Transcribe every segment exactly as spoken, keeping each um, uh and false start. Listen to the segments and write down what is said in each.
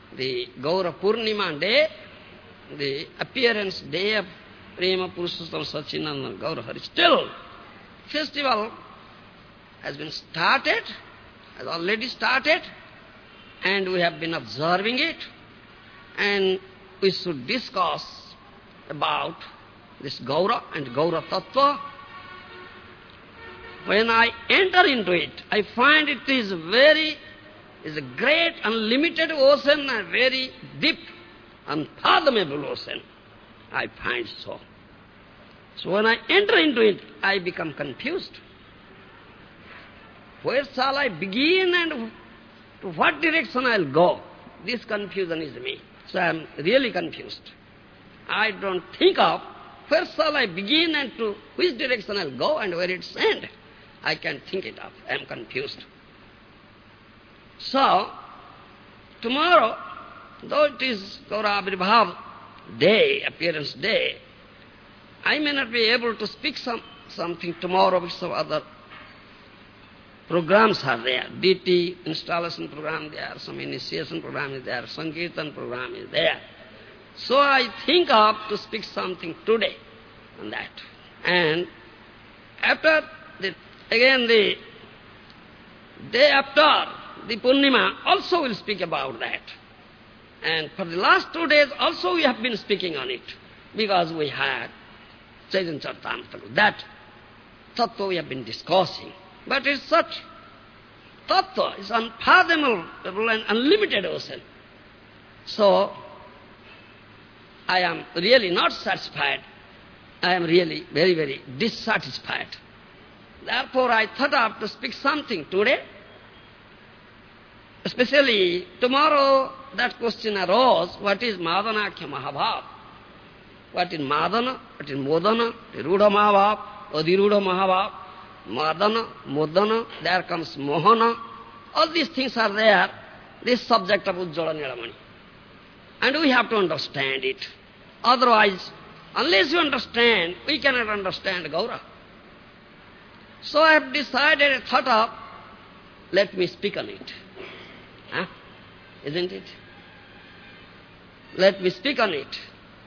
the Gaura Purnima day, the appearance day of Prema Purushottam Satchidananda Gaura Hari. Still, festival has been started, has already started, and we have been observing it, and we should discuss about this Gaura and Gaura Tattva. When I enter into it, I find it is very, is a great, unlimited ocean, a very deep, unfathomable ocean. I find so. So when I enter into it, I become confused. Where shall I begin and to what direction I'll go? This confusion is me. So I am really confused. I don't think of where shall I begin and to which direction I'll go and where it's end. I can't think it of. I am confused. So, tomorrow, though it is Gaura Abhirbhav day, appearance day, I may not be able to speak some something tomorrow because some other programs are there. D T installation program there, some initiation program is there, Sankirtan program is there. So I think of to speak something today on that. And after the, again the day after the Purnima also will speak about that. And for the last two days also we have been speaking on it because we had Chaitanya Charitamrita. That tattva we have been discussing. But it's such tattva, it's unfathomable and unlimited ocean. So, I am really not satisfied. I am really very, very dissatisfied. Therefore, I thought of to speak something today. Especially tomorrow, that question arose, what is Madanakhya Mahabhav? What is Madana, what is Modana, Rudha Mahabhav, Adhirudha Mahabhav, Madana, Modana, there comes Mohana. All these things are there, this subject of Ujjvala Nilamani. And we have to understand it. Otherwise, unless you understand, we cannot understand Gaura. So I have decided, thought of, let me speak on it. Huh? Isn't it? Let me speak on it.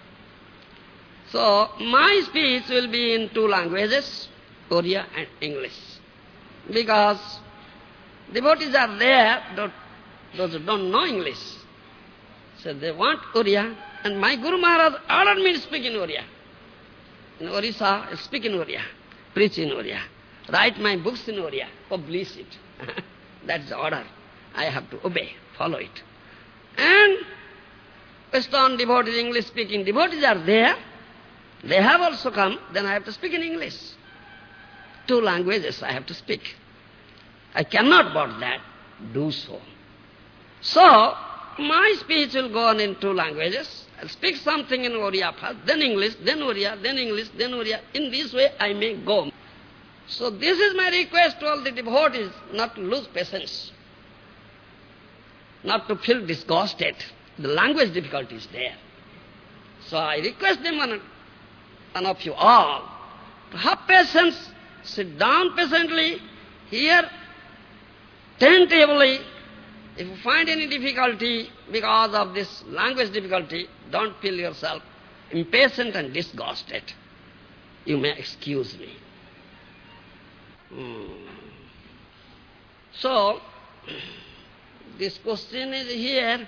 So, my speech will be in two languages, Oriya and English. Because devotees are there, those who don't know English. So they want Oriya, and my Guru Maharaj ordered me to speak in Oriya. In Orissa, I speak in Oriya, preach in Oriya, write my books in Oriya, publish it. That's the order. I have to obey, follow it. And Western devotees, English-speaking devotees are there. They have also come, then I have to speak in English. Two languages I have to speak. I cannot but that do so. So, my speech will go on in two languages. I'll speak something in Oriya first, then English, then Oriya, then English, then Oriya. In this way I may go. So this is my request to all the devotees, not to lose patience, not to feel disgusted. The language difficulty is there. So I request them, one, one of you all, to have patience, sit down patiently, hear attentively. If you find any difficulty because of this language difficulty, don't feel yourself impatient and disgusted. You may excuse me. Hmm. So, this question is here.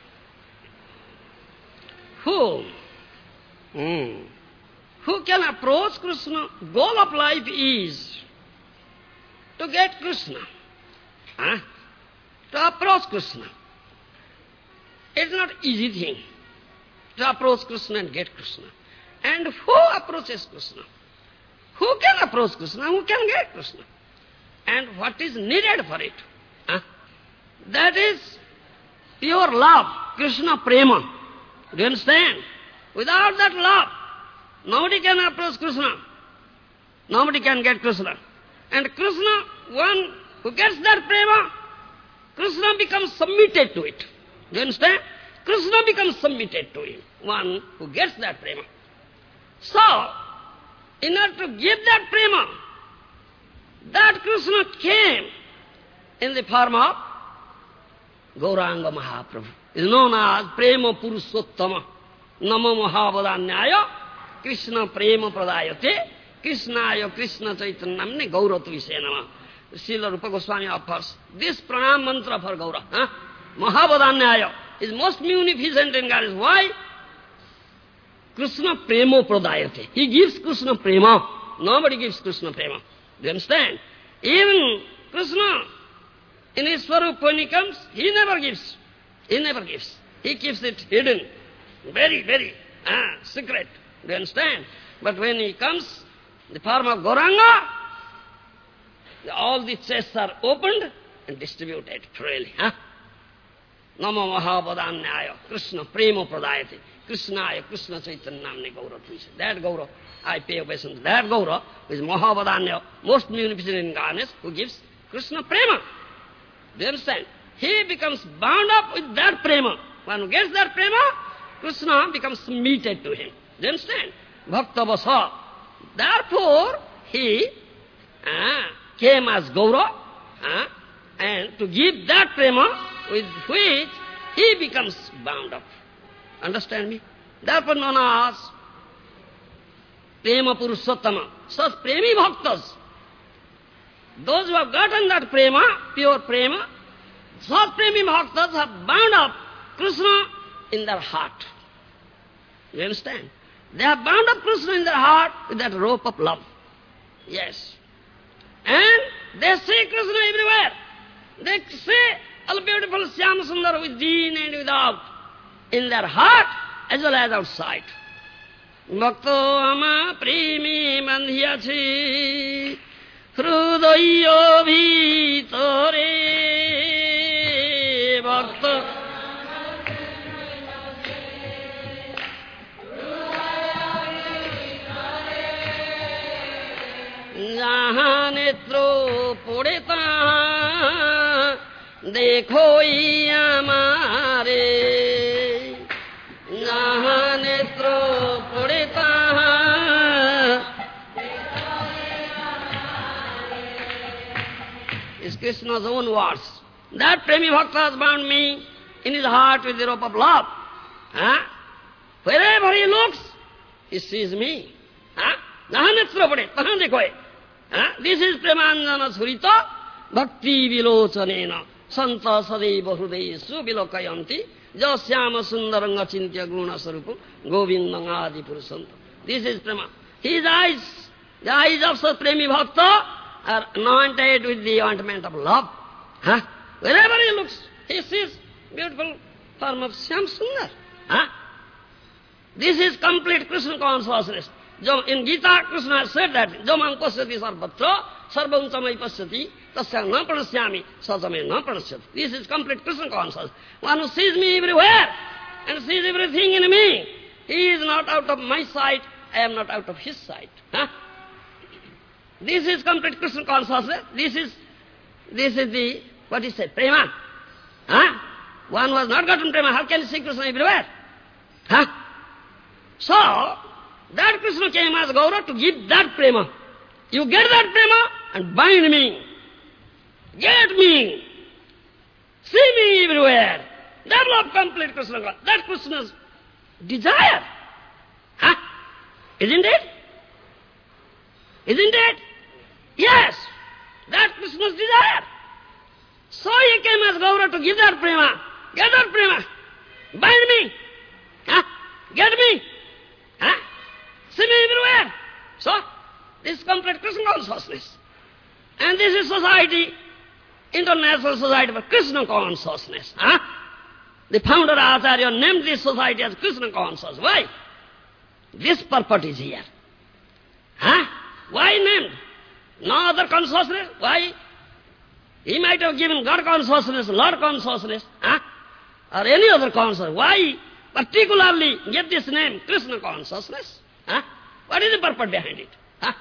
Who? Hmm. Who can approach Krishna? Goal of life is to get Krishna. Huh? To approach Krishna. It's not easy thing to approach Krishna and get Krishna. And who approaches Krishna? Who can approach Krishna? Who can get Krishna? And what is needed for it? Huh? That is pure love, Krishna prema. Do you understand? Without that love, nobody can approach Krishna. Nobody can get Krishna. And Krishna, one who gets that prema, Krishna becomes submitted to it. Do you understand? Krishna becomes submitted to him, one who gets that prema. So, in order to give that prema, that Krishna came in the form of Gauranga Mahaprabhu is known as Prema Purushottama. Nama Mahavadanyaya Krishna Prema Pradayate Krishnaya Krishna Chaitanyamne Gauratvishe Nama. Srila Rupa Goswami offers this pranam mantra for Gaura. Huh? Mahavadanyaya is most munificent in God. Why? Krishna Prema Pradayate. He gives Krishna Prema. Nobody gives Krishna Prema. Do you understand? Even Krishna, in his Swarup, when he comes, he never gives. He never gives. He keeps it hidden. Very, very ah, secret. Do you understand? But when he comes, the form of Gauranga, all the chests are opened and distributed freely. Huh? Nama Mahavadanyaya Krishna Prema Pradayate Krishnaya Krishna Chaitanyamne Gauratvishe. That Gaura, I pay obeisance to that Gaura, who is Mahavadanya, most munificent incarnate, who gives Krishna Prema. Do you understand? He becomes bound up with that Prema. One who gets that Prema, Krishna becomes submitted to him. Do you understand? Bhakta Vasa. Therefore, he uh, came as Gaura, uh, and to give that Prema with which he becomes bound up. Understand me? Therefore known as Prema Purushottama. Such Premi Bhaktas, those who have gotten that Prema, pure Prema, such Premi Bhaktas have bound up Krishna in their heart. You understand? They have bound up Krishna in their heart with that rope of love. Yes. And they see Krishna everywhere. They see all beautiful Syama Sundar within and without, in their heart as well as outside. Bhakto ama premi bandhiyachi hrudayo bhitare bhakto jahan netro pode tahan देखो ही हमारे जहाँ नेत्रो पड़ता is Krishna's own words. That Premi Bhakta has bound me in his heart with the rope of love. Huh? Wherever he looks, he sees me. Huh? Jahan netro pade, tahan dekho. Huh? This is Premanjana Surita Bhakti Vilochanena Santa Sadeva Hrudayesu Vilokayanti Jasyama Sundaranga Chintya Guna Sarupu Govindam Adi Purusanta. This is Prema. His eyes, the eyes of such Premi Bhakta are anointed with the ointment of love. Huh? Wherever he looks, he sees beautiful form of Syam Sundar. Huh? This is complete Krishna consciousness. In Gita, Krishna has said that Jamam pasyati sarvatra sarvam tamai pasyati tasya na pranasyami sajame na pranasyati. This is complete Krishna consciousness. One who sees me everywhere and sees everything in me, he is not out of my sight, I am not out of his sight. Huh? This is complete Krishna consciousness. This is, this is the, what is said, prema. Huh? One who has not gotten prema, how can he see Krishna everywhere? Huh? So, that Krishna came as Gaura to give that prema. You get that prema and bind me. Get me. See me everywhere. Develop complete Krishna consciousness. That Krishna's desire. Huh? Isn't it? Isn't it? Yes. That Krishna's desire. So he came as Gaura to give that prema. Get that prema. Bind me. Huh? Get me. Huh? See me everywhere. So, this is complete Krishna consciousness. And this is society, International Society for Krishna Consciousness. Huh? The founder Acharya named this society as Krishna Consciousness. Why? This purport is here. Huh? Why named? No other consciousness? Why? He might have given God consciousness, Lord consciousness, huh? Or any other consciousness. Why particularly get this name, Krishna consciousness? Huh? What is the purpose behind it? Huh?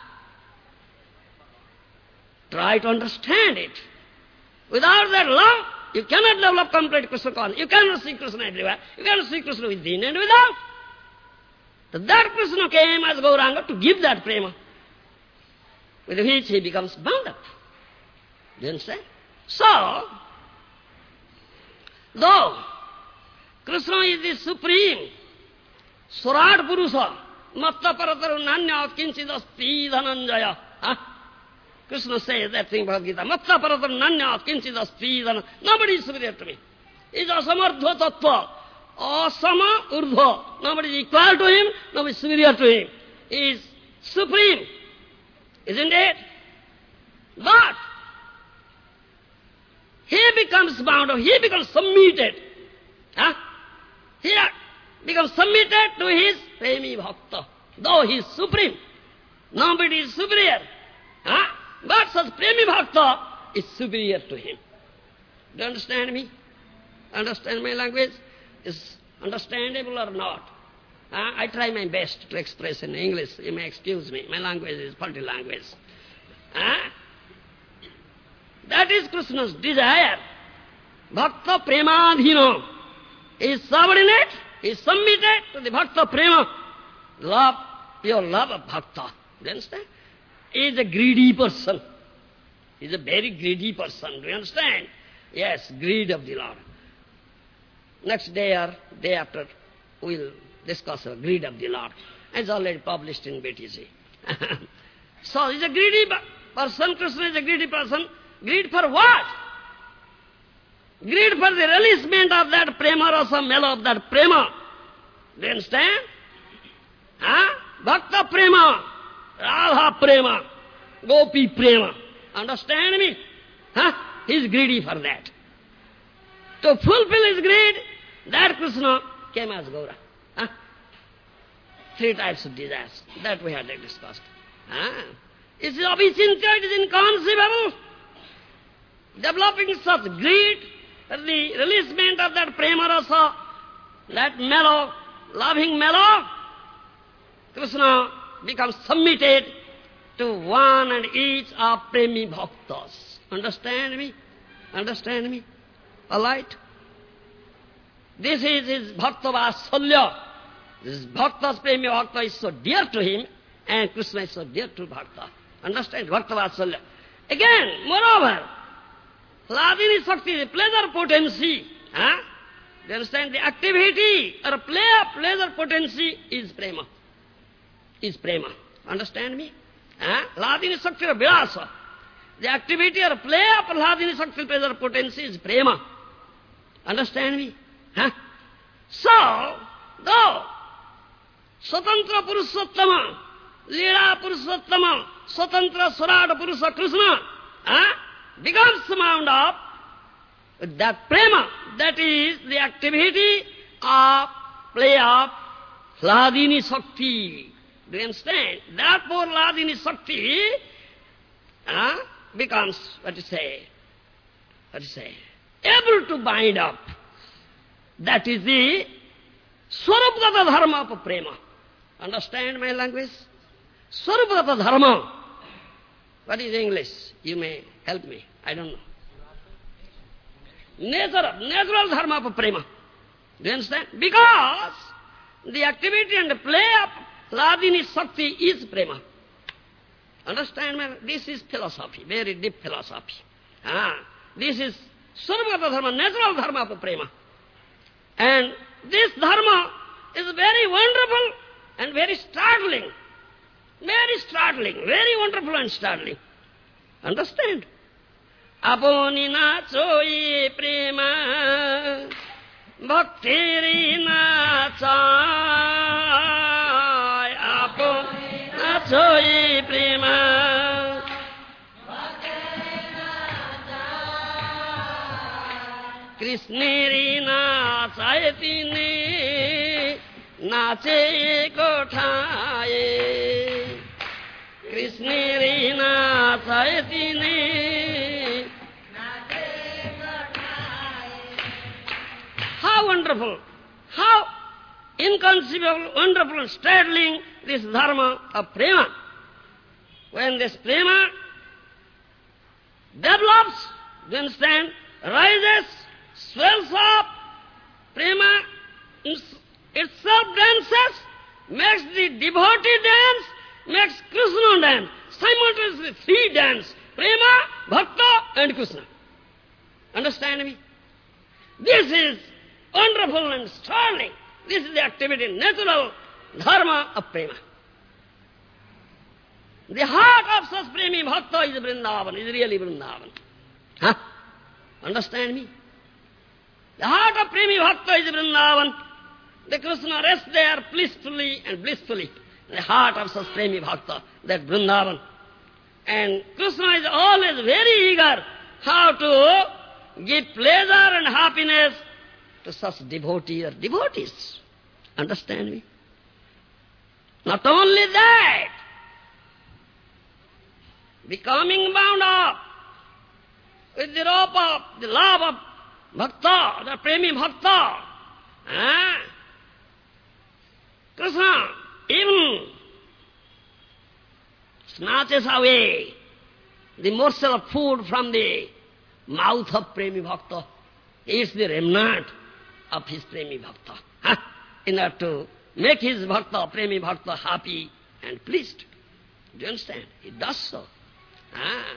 Try to understand it. Without that love, you cannot develop complete Krishna consciousness. You cannot see Krishna everywhere. You cannot see Krishna within and without. So that Krishna came as Gauranga to give that prema, with which he becomes bound up. Do you understand? So, Though Krishna is the supreme Surat Purusha, Matta Parataru Nanya Kinchidasti Dhananjaya. Huh? Krishna says that thing in Bhagavad Gita. Matta Parataru Nanya Kinchidasti Dhananjaya. Nobody is superior to me. He is asamardha tattva. Asama urdha. Nobody is equal to him, nobody is superior to him. He is supreme. Isn't it? But he becomes bound, he becomes submitted. Huh? He becomes submitted to his premi bhakta. Though he is supreme, nobody is superior. Huh? But such premi bhakta is superior to him. Do you understand me? Understand my language? Is understandable or not? Uh, I try my best to express in English. You may excuse me. My language is faulty language. Uh, that is Krishna's desire. Bhakta premadhino. He is subordinate, he is submitted to the bhakta prema. Love, pure love of bhakta. Do you understand? He is a greedy person. He is a very greedy person. Do you understand? Yes, greed of the Lord. Next day or day after, we will discuss the greed of the Lord. It's already published in B T C. So, he's a greedy person, Krishna is a greedy person. Greed for what? Greed for the releasement of that prema rasa, mellow of that prema. Do you understand? Huh? Bhakta prema, Radha prema, Gopi prema. Understand me? Huh? He's greedy for that. To fulfill his greed, that Krishna came as Gaura. Huh? Three types of desires. That we had discussed. Huh? It's abhichinta, it is inconceivable. Developing such greed, the releasement of that prema rasa, that mellow, loving mellow, Krishna becomes submitted to one and each of premi bhaktas. Understand me? Understand me? All right? This is his bhakta vasalya. This bhakta's premi bhakta is so dear to him, and Krishna is so dear to bhakta. Understand? Bhakta vasalya. Again, moreover, Hladini Shakti, the pleasure potency. Huh? You understand? The activity or play of pleasure potency is prema. Is prema. Understand me? Huh? Hladini Shakti or Vilasa. The activity or play of Hladini Shakti pleasure potency is prema. Understand me? Huh? So, though Swatantra Purushottama, Leela Purushottama, Swatantra Swarada Purusha Krishna, huh? becomes wound up with that prema. That is the activity of play of Hladini Shakti. Do you understand? Therefore Hladini Shakti uh, becomes, what you say, what you say, able to bind up. That is the Swarupgata dharma of prema. Understand my language? Swarupgata dharma. What is English? You may help me. I don't know. Nature, natural dharma of prema. Do you understand? Because the activity and the play of Hladini Shakti is prema. Understand, man? This is philosophy, very deep philosophy. Ah, this is Swarupgata dharma, natural dharma of prema. And this dharma is very wonderful and very startling. Very startling, very wonderful and startling. Understand? Aponi nachoi prema, bhaktiri nachai. Aponi nachoi prema, Krishneri nachayatine, nache kothaye. Krishneri nachayatine, nache kothaye. How wonderful, how inconceivable, wonderful and startling this dharma of prema. When this prema develops, do you understand, rises, swells up, prema itself dances, makes the devotee dance, makes Krishna dance. Simultaneously three dance, prema, bhakta and Krishna. Understand me? This is wonderful and sterling. This is the activity, natural dharma of prema. The heart of such premi bhakta is Vrindavan, is really Vrindavan. Huh? Understand me? The heart of premi bhakta is Vrindavan. The Krishna rests there blissfully and blissfully. The heart of such premi bhakta, that Vrindavan. And Krishna is always very eager how to give pleasure and happiness to such devotee or devotees. Understand me? Not only that, becoming bound up with the rope of the love of bhakta, the premi bhakta, eh? Krishna even snatches away the morsel of food from the mouth of premi bhakta. It's the remnant of his premi bhakta, huh? In order to make his bhakta, premi bhakta, happy and pleased. Do you understand? He does so. Ah.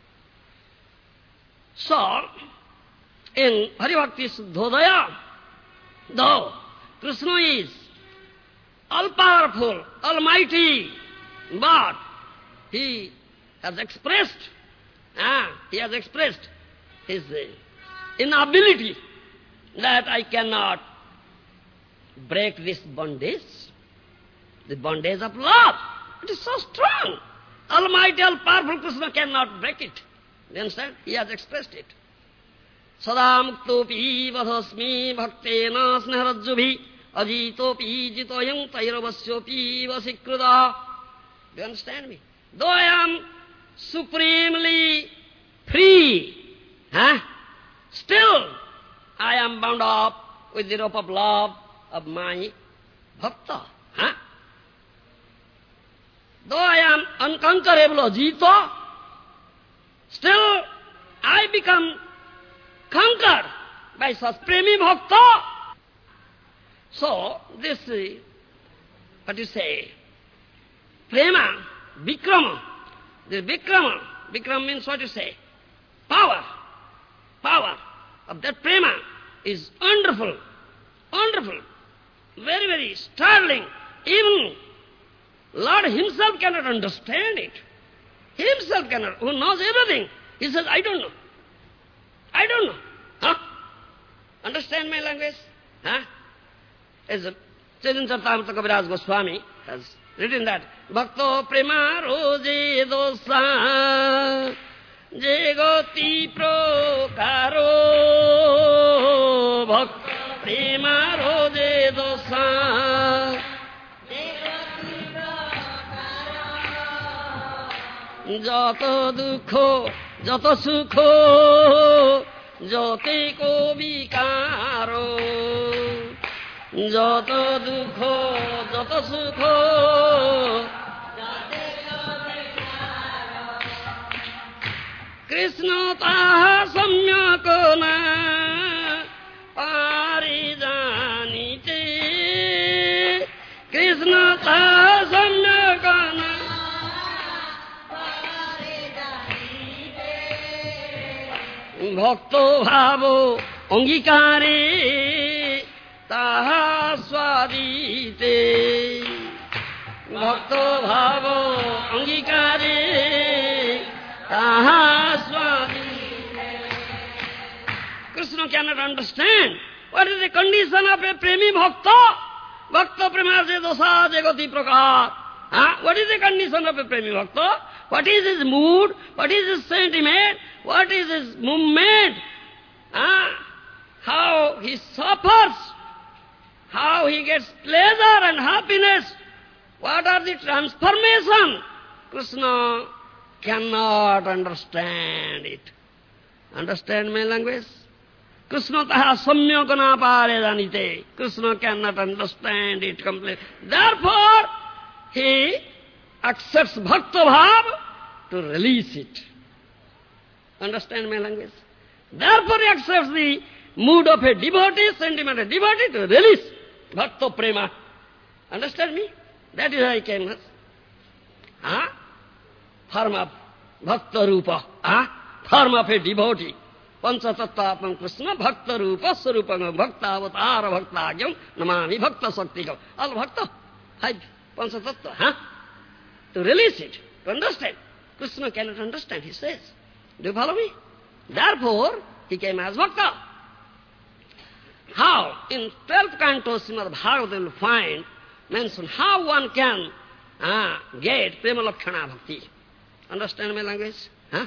So, in Haribhakti Suddhodaya, though Krishna is all-powerful, almighty, but he has expressed, ah, he has expressed his uh, inability that I cannot break this bondage, the bondage of love. It is so strong. Almighty, all-powerful Krishna cannot break it. You understand? He has expressed it. Sada muktopi vadhasmi bhaktena sneharajjubhi ajitopi jitoyam tairavasyopi vasikruda. Do you understand me? Though I am supremely free, huh? Still I am bound up with the rope of love of my bhakta. Huh? Though I am unconquerable Ajita, still I become conquered by such premi bhakta. So, this, uh, what you say, prema, vikrama, the vikrama, vikrama means what you say, power, power of that prema is wonderful, wonderful, very, very startling. Even Lord himself cannot understand it. He himself cannot, who knows everything. He says, I don't know. I don't know. Huh? Understand my language? Huh? As Chaitanya Charitamrita Kaviraj Goswami has written that, Bhakto prema roje dosa je goti prokaro Bhakto prema roje dosa Jato dukho, jato sukho, jate ko vikaro. Jato dukho, jato sukho, jate ko vikaro. Krishna taha samyako na parijanite. Krishna taha samyako na Bhakto bhavo angikare taha swadite. Bhakto bhavo angikare taha swadite. Krishna cannot understand what is the condition of a premi bhakta. Bhakta premaje dosa jagati prakar. Huh? What is the condition of a premi bhakta? What is his mood? What is his sentiment? What is his movement? Ah, how he suffers, how he gets pleasure and happiness. What are the transformation? Krishna cannot understand it. Understand my language? Krishna taha samyakana paredanite. Krishna cannot understand it completely. Therefore, he accepts bhakta bhav to release it. Understand my language? Therefore he accepts the mood of a devotee, sentiment of a devotee to release bhakta prema. Understand me? That is how I came. Huh? Form of bhakta rupa. Huh? Form of a devotee. Panchatattvatmam Krishna Bhakta Rupa Sarupam Bhakta Avatara Bhaktagyam Namami Bhakta Saktikam. All Bhakta, five Panchatattva, huh? To release it, to understand. Krishna cannot understand, he says. Do you follow me? Therefore, he came as Bhakta. How? In twelfth canto, Srimad Bhagavatam you will find mentioned how one can uh, get Prema Lakshana Bhakti. Understand my language? Huh?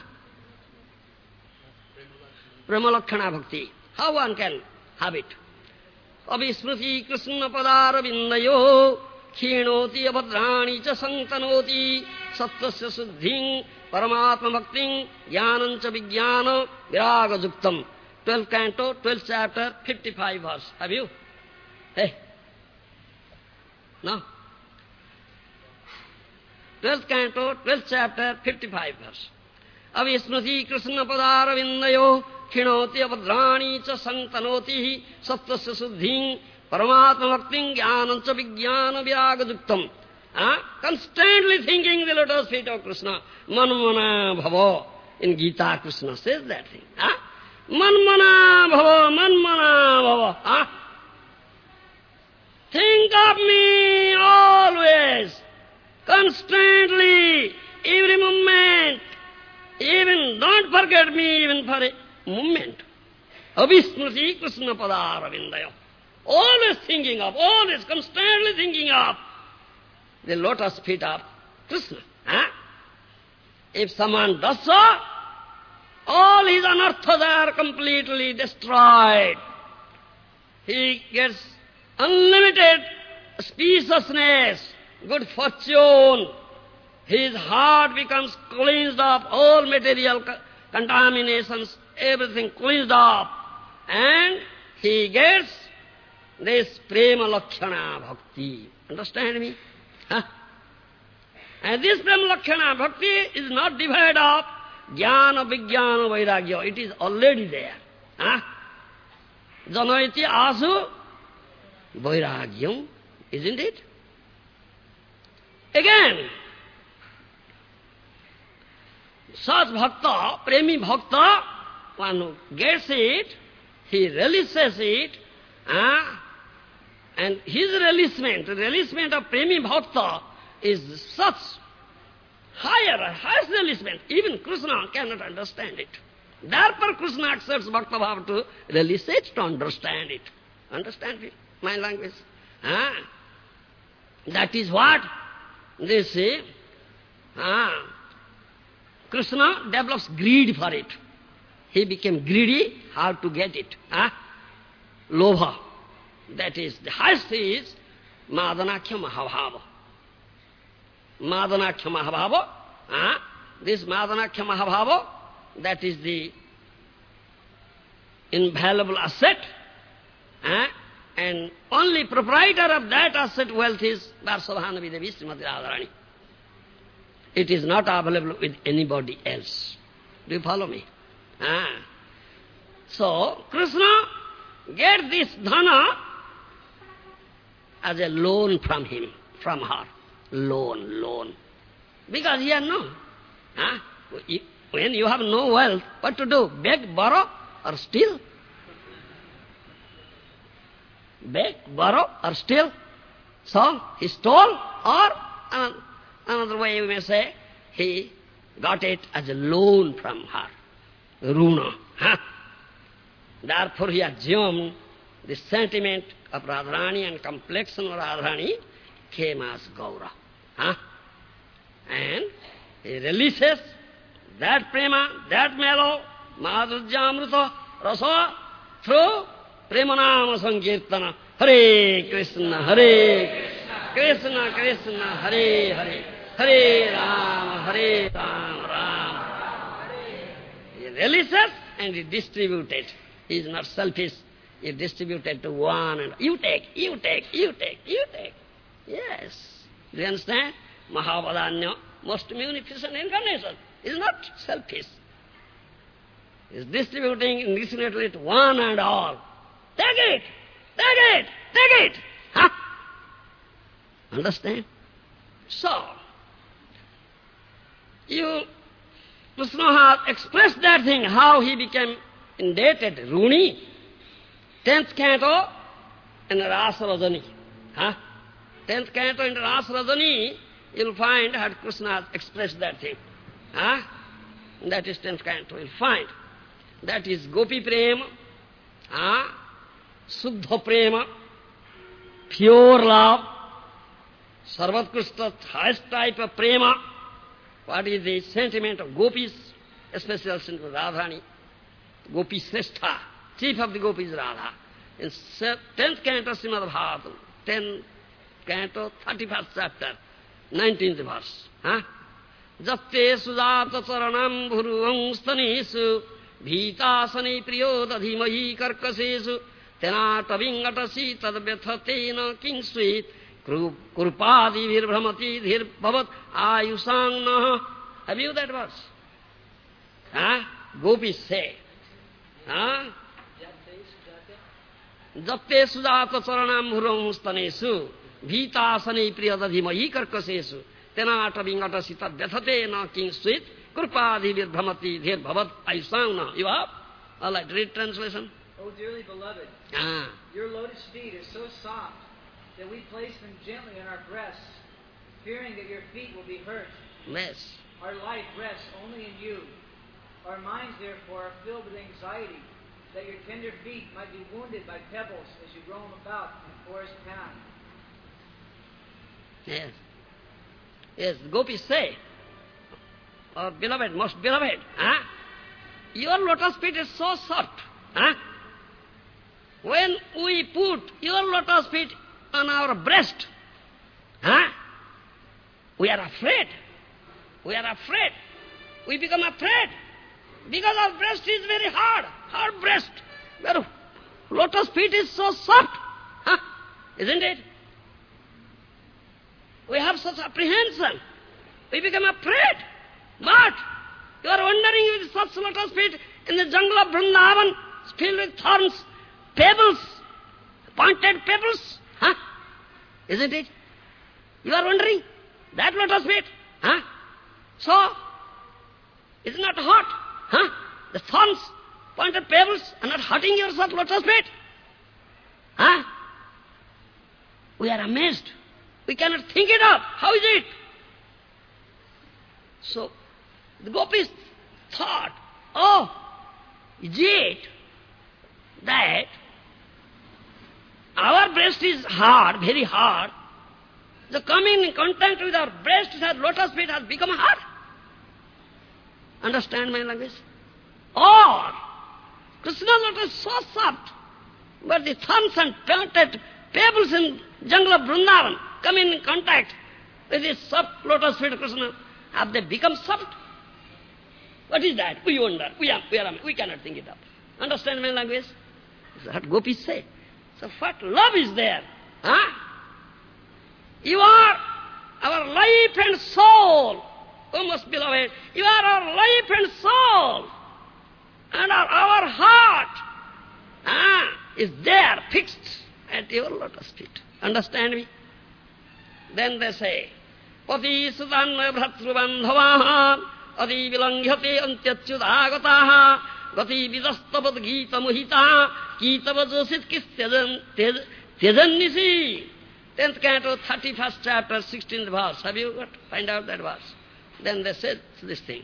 Prema Lakshana Bhakti. How one can have it? Abhismriti Krishna Padara Vindayo Khinoti Abhadrani Cha Santanoti Sattasya Suddhing Paramatma Bhakting Jnanancha Vijnana Viraga Juktam. twelfth canto, twelfth chapter, fifty-five verse. Have you? Hey? No? twelfth canto, twelfth chapter, fifty-five verse. Avismriti Krishna Padara Vindayo Khinoti Abhadrani Cha Santanoti Sattasya Suddhing Paramatma Bhakting Jnanancha Vijnana Viraga Juktam. Huh? Constantly thinking the lotus feet of Krishna. Manmana bhava. In Gita, Krishna says that thing. Huh? Manmana bhava, manmana bhava. Huh? Think of me always, constantly, every moment. Even don't forget me even for a moment. Abhismriti Krishna Padara Vindayo. Always thinking of, always constantly thinking of the lotus feet of Krishna. Huh? If someone does so, all his anarthas are completely destroyed. He gets unlimited spaciousness, good fortune. His heart becomes cleansed of all material contaminations, everything cleansed off. And he gets this Prema Lakshana Bhakti. Understand me? Huh? And this Prema Lakshana Bhakti is not devoid of Jnana, Vijnana, Vairagya. It is already there. Huh? Janayati asu Vairagyam, isn't it? Again, such bhakta, premi bhakta, one who gets it, he releases it, huh? And his releasement, the releasement of premi bhakta is such higher, highest releasement. Even Krishna cannot understand it. Therefore Krishna accepts bhakta bhava to release it, to understand it. Understand it? My language. Ah. That is what they say. Ah. Krishna develops greed for it. He became greedy, how to get it. Ah. Lobha. That is, the highest is Madanakhya Mahabhava. Madanakhya Mahabhava. Ah. This Madanakhya Mahabhava, that is the invaluable asset. Ah. And only proprietor of that asset wealth is Varsavahanavi Devi Srimati Radharani. It is not available with anybody else. Do you follow me? Ah. So, Krishna gets this dhana as a loan from him, from her. Loan, loan. Because he has no. Ah. When you have no wealth, what to do? Beg, borrow, or steal? Beg, borrow, or steal? So, he stole, or another way we may say, he got it as a loan from her. Runa. Huh? Therefore he assumed the sentiment of Radharani and complexion of Radharani came as Gaura. Huh? And he releases that prema, that mellow, madhurjamrita, rasa, through Premanama Sankirtana. Hare Krishna, Hare Krishna, Krishna, Hare Hare, Hare Rama, Hare Rama, Rama. He releases and he distributed. He is not selfish. He distributed to one and you take, you take, you take, you take. Yes. Do you understand? Mahavadanya, most munificent incarnation, is not selfish. He is distributing indiscriminately to one and all. Take it! Take it! Take it! Huh? Understand? So, you, Krishna has expressed that thing, how he became indebted, Runi, tenth canto in Rasa Rajani. Huh? Tenth canto in Rasa Rajani, you'll find how Krishna has expressed that thing. Huh? That is tenth canto, you'll find. That is Gopi Prema, huh? Suddha Prema, pure love, Sarvat Krishna, highest type of prema. What is the sentiment of gopis, especially sentiment of Radharani? Gopi Srestha, chief of the gopis Radha. In tenth canto Srimad Bhagavatam, tenth canto, thirty-first chapter, nineteenth verse. Huh? Jatte sujata charanam bhuruvam stanesu bhitasani priyo dadhimahi karkasesu tena tavingatasi tadvyathatena kingsweet Kurupadi vir brahmati dhir bhavat ayusang naha. Have you that verse? Huh? Gopis say. Huh? Jatte sujata charanam bhuram stanesu bhitasani priyadadhimahi karkasesu tenata vingatasi tadvyathate na kingsweet kurupadi vir brahmati dhir bhavat ayusang naha. You have? All right, read translation. O dearly beloved, Ah. your lotus feet is so soft that we place them gently on our breasts, fearing that your feet will be hurt. Yes. Our life rests only in you. Our minds, therefore, are filled with anxiety that your tender feet might be wounded by pebbles as you roam about in the forest path. Yes. Yes, gopis say, oh, beloved, most beloved, huh? Your lotus feet is so soft. Huh? When we put your lotus feet on our breast, huh? We are afraid. We are afraid. We become afraid. Because our breast is very hard, hard breast. Where lotus feet is so soft. Huh? Isn't it? We have such apprehension. We become afraid. But you are wandering with such lotus feet in the jungle of Vrindavan, filled with thorns, pebbles, pointed pebbles. Huh? Isn't it? You are wondering? That lotus feet? Huh? So, it's not hot. Huh? The thorns, pointed pebbles are not hurting your such lotus feet. Huh? We are amazed. We cannot think it up. How is it? So, the gopis thought, oh, is it that our breast is hard, very hard. The coming in contact with our breast, that lotus feet has become hard. Understand my language? Or, Krishna lotus is so soft, but the thorns and pointed pebbles in jungle of Vrindavan come in contact with this soft lotus feet of Krishna. Have they become soft? What is that? We wonder. We are, we are, we cannot think it up. Understand my language? That's what gopis say. So what love is there? Huh? You are our life and soul. O most beloved, you are our life and soul. And our, our heart ah, is there, fixed at your lotus feet. Understand me? Then they say, Pati sudanna bhratrubandhavaha adi vilanghate antyachyudagataha gati vidastavad gita mohita kitavajosit kistyajan tejannisi. Tenth canto, thirty-first chapter, sixteenth verse. Have you got? Find out that verse. Then they said this thing.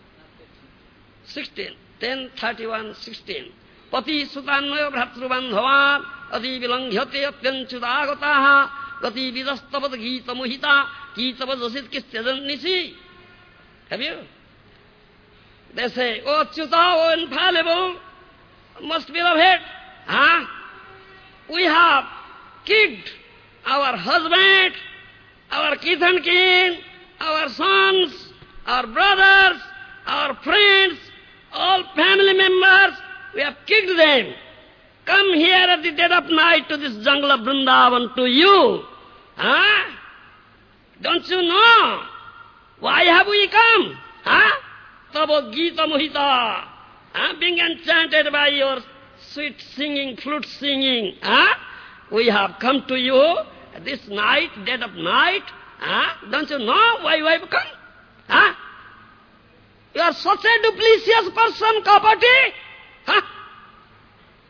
Sixteen. Ten, thirty-one, sixteen. Pati sutanmaya bhratrubandhava adi vilanghate atyanchudagataha gati vidastavad gita mohita kitavajosit kistyajan. Have you? They say, oh Achyuta, oh infallible, most beloved, huh? We have kicked our husband, our kith and kin, our sons, our brothers, our friends, all family members, we have kicked them. Come here at the dead of night to this jungle of Vrindavan to you. Huh? Don't you know? Why have we come? Huh? Tavo Gita Mohita. Huh? Being enchanted by your sweet singing, flute singing. Huh? We have come to you this night, dead of night. Huh? Don't you know why we have come? Huh? You are such a duplicitous person, Kapati. Huh?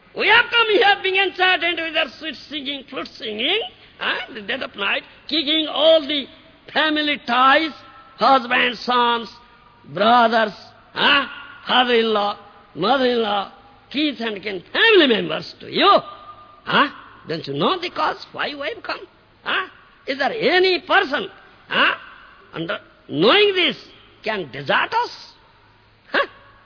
We have come here being enchanted with our sweet singing, flute singing, at the dead of night, kicking all the family ties, husband, sons, brothers, huh? father-in-law, mother-in-law, kids and kin, family members to you. Huh? Don't you know the cause why we have come? Huh? Is there any person, huh? under knowing this, can desert us? Huh?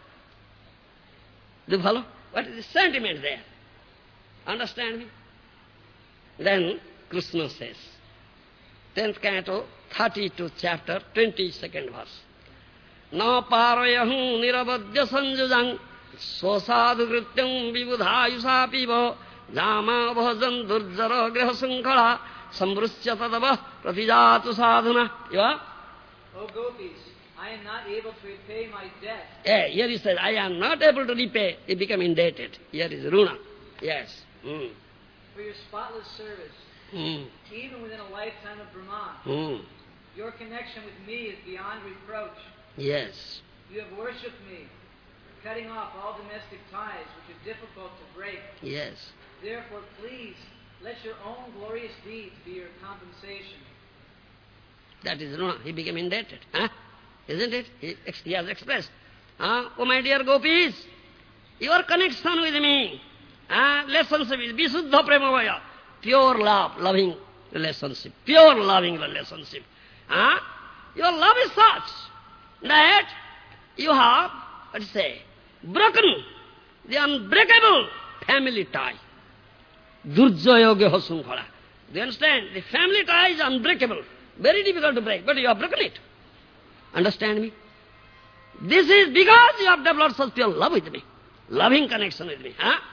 Do you follow? What is the sentiment there? Understand me? Then Krishna says, tenth canto, thirty-two chapter, twenty-second verse. Na parayahum nirabadya sanjujang swasadu krityam vibudhayusa piva jama bhajan durjara graha sankhala sambrusya tadava pratijatu sadhana. Yeah? O gopis, I am not able to repay my debt. Yeah, here he says, I am not able to repay. He become indebted. Here is Runa. Yes. Mm. For your spotless service, Mm. even within a lifetime of Brahman, Mm. your connection with me is beyond reproach. Yes. You have worshipped me, cutting off all domestic ties which are difficult to break. Yes. Therefore, please, let your own glorious deeds be your compensation. That is Runa. He became indebted. Huh? Isn't it? He, he has expressed. Huh? Oh, my dear gopis, your connection with me, huh? relationship is Visuddha Premavaya, pure love, loving relationship, pure loving relationship. Huh? Your love is such that you have, let's say, broken the unbreakable family tie. Durjaya geha sunkhala. Do you understand? The family tie is unbreakable, very difficult to break, but you have broken it. Understand me? This is because you have developed such pure love with me, loving connection with me. Huh?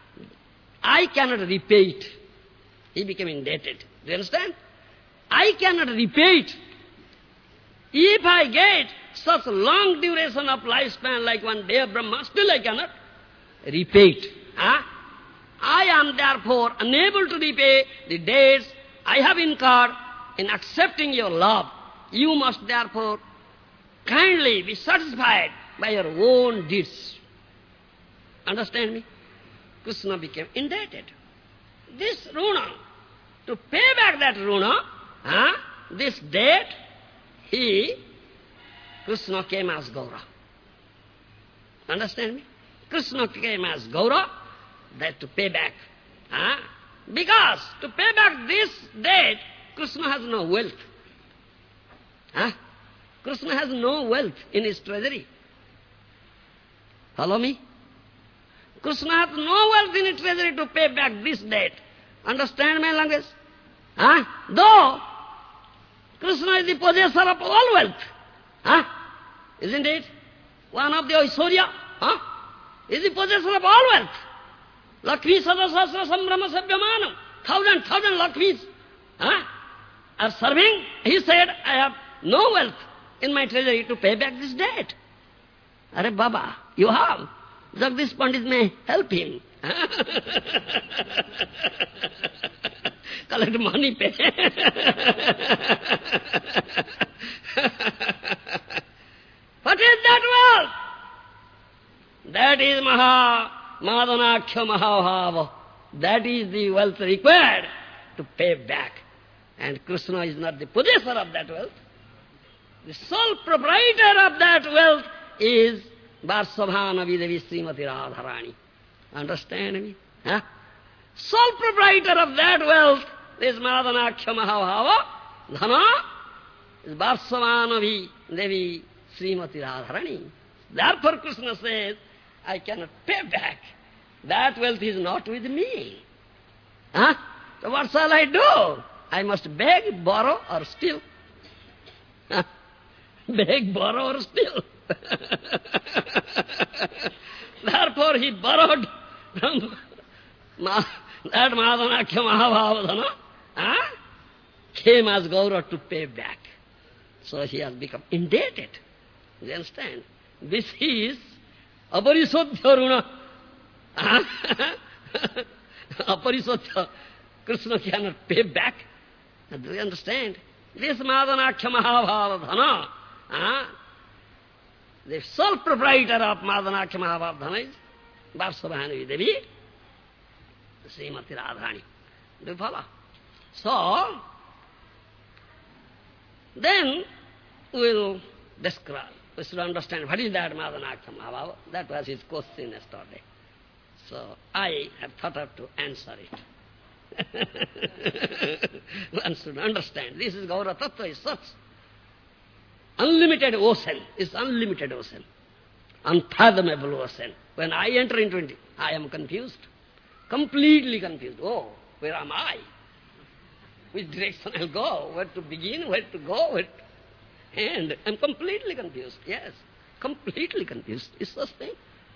I cannot repay it. He became indebted. Do you understand? I cannot repay it. If I get such long duration of lifespan like one day of Brahma, still I cannot repay it. Huh? I am therefore unable to repay the debts I have incurred in accepting your love. You must therefore kindly be satisfied by your own deeds. Understand me? Krishna became indebted. This Runa, to pay back that Runa, huh, this debt, he, Krishna came as Gaura. Understand me? Krishna came as Gaura, that to pay back. Huh? Because to pay back this debt, Krishna has no wealth. Huh? Krishna has no wealth in his treasury. Follow me? Krishna has no wealth in his treasury to pay back this debt. Understand my language? Huh? Though Krishna is the possessor of all wealth. Huh? Isn't it? One of the Aishwarya, huh? is the possessor of all wealth. Lakshmi Sadasasra Sambrahma Sabhyamanam. Thousand, thousand Lakshmis huh? are serving. He said, I have no wealth in my treasury to pay back this debt. Arre Baba, you have. Jagdish Pandit may help him. Collect money, pay. What is that wealth? That is Maha Madanakhya Mahabhava. That is the wealth required to pay back. And Krishna is not the possessor of that wealth. The sole proprietor of that wealth is Varsabhana Videvi Srimati Radharani. Understand me? Huh? Sole proprietor of that wealth is Madanakhya Mahabhava. Dhana is Varsabhana Videvi Srimati Radharani. Therefore Krishna says, I cannot pay back. That wealth is not with me. Huh? So what shall I do? I must beg, borrow, or steal. Huh? Beg, borrow, or steal. Therefore he borrowed from Ma, that Madanakhya Mahabhavadhana, huh? came as Gaura to pay back. So he has become indebted. You understand? This is Aparisodhya Runa. Aparisodhya. Krishna cannot pay back. Do you understand? This Madanakhya Mahabhavadhana, huh? the sole proprietor of Madanakhya Mahabhavadhana is Varsabhana Devi. Srimati Radharani. Do you follow? So, then we will describe, we should understand what is that Madanakhya Mahabhava. That was his question yesterday. So, I have thought of to answer it. One should understand, this is Gaura Tattva, is such unlimited ocean, is unlimited ocean, unfathomable ocean. When I enter into it, I am confused, completely confused. Oh, where am I? Which direction I'll go? Where to begin? Where to go? Where to end? I'm completely confused. Yes, completely confused. Is such thing?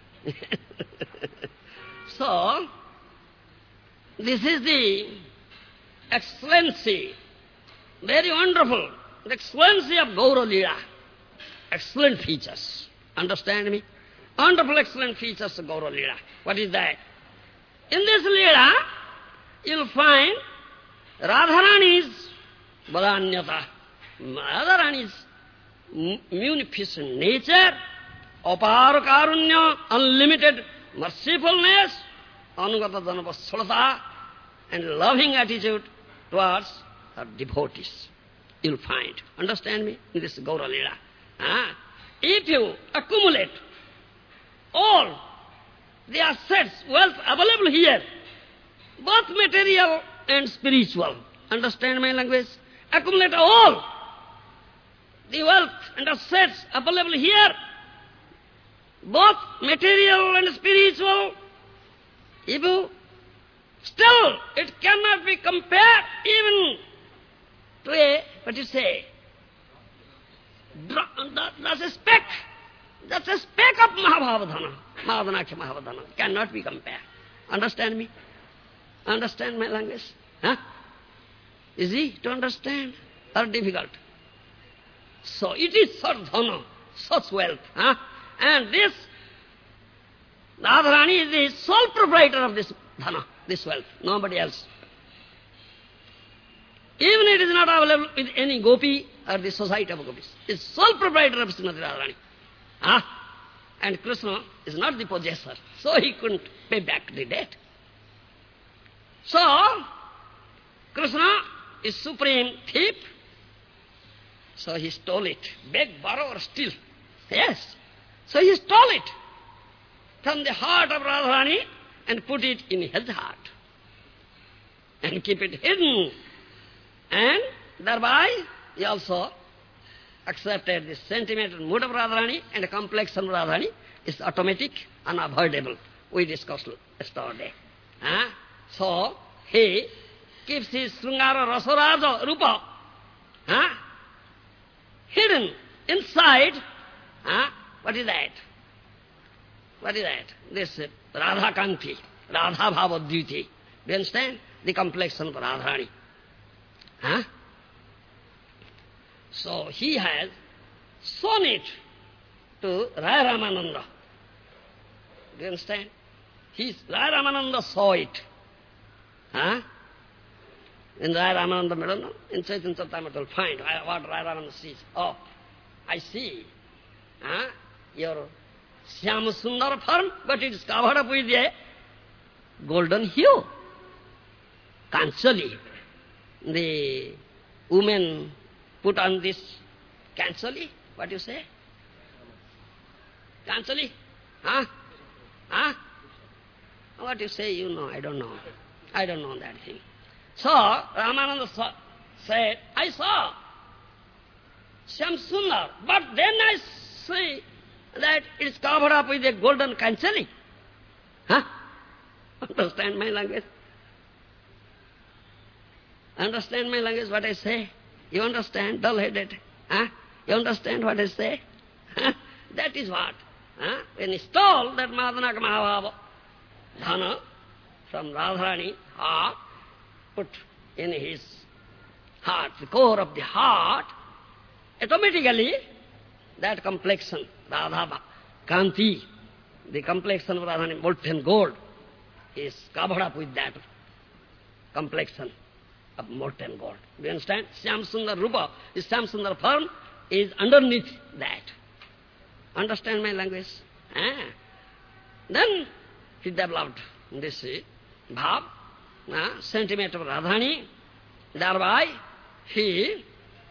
So, this is the excellency, very wonderful, the excellency of Gaura Leela. Excellent features. Understand me? Wonderful, excellent features of Gaura Leela. What is that? In this Leela, you'll find Radharani's Badanyata, Radharani's munificent nature, apara karunya, unlimited mercifulness, anugata janapasthulata, and loving attitude towards her devotees. You'll find. Understand me? In this Gaura Leela. Ah, if you accumulate all the assets, wealth available here, both material and spiritual. Understand my language? Accumulate all the wealth and assets available here, both material and spiritual. If you, still, it cannot be compared even to a, what you say, that's a speck, that's a speck of Mahabhavadhana, Mahadanakhya Mahabhavadhana, cannot be compared. Understand me? Understand my language? Huh? Easy to understand or difficult? So it is such dhana, such wealth. Huh? And this, Radharani is the sole proprietor of this dhana, this wealth, nobody else. Even it is not available with any gopi or the society of gopis. It is sole proprietor of Srimati Radharani. Huh? And Krishna is not the possessor, so he couldn't pay back the debt. So, Krishna is supreme thief, so he stole it. Beg, borrow or steal. Yes. So he stole it from the heart of Radharani and put it in his heart and keep it hidden. And thereby he also accepted the sentimental mood of Radharani, and the complexion of Radharani is automatic, unavoidable. We discussed yesterday. Huh? So he keeps his Sringara Rasaraja Rupa huh? hidden inside. Huh? What is that? What is that? This uh, Radha Kanti, Radha Bhava Dviti. Do you understand? The complexion of Radharani. Huh? So he has shown it to Raya Ramananda. Do you understand? He's, Raya Ramananda saw it. Huh? In Raya Ramananda Madonna, in Chaitanya Charitamrita you'll find what Raya Ramananda sees. Oh, I see. Huh? Your Syama Sundara form, but it is covered up with a golden hue. Kanchali. The women put on this kanchali. What do you say? Kanchali? Huh? Huh? What do you say? You know, I don't know. I don't know that thing. So, Ramananda saw, said, I saw Syam Sundar, but then I see that it is covered up with a golden kanchali. Huh? Understand my language? Understand my language, what I say? You understand, dull-headed? Huh? You understand what I say? Huh? That is what. Huh? When he stole that Madhanaka Mahabhava dhana from Radharani, heart, put in his heart, the core of the heart, automatically that complexion, Radha Kanti, the complexion of Radharani, molten gold, is covered up with that complexion of molten gold. Do you understand? Syam Sundar Rupa, his Syam Sundar form is underneath that. Understand my language? Ah. Then he developed this bhav, uh, sentiment of Radharani. Thereby he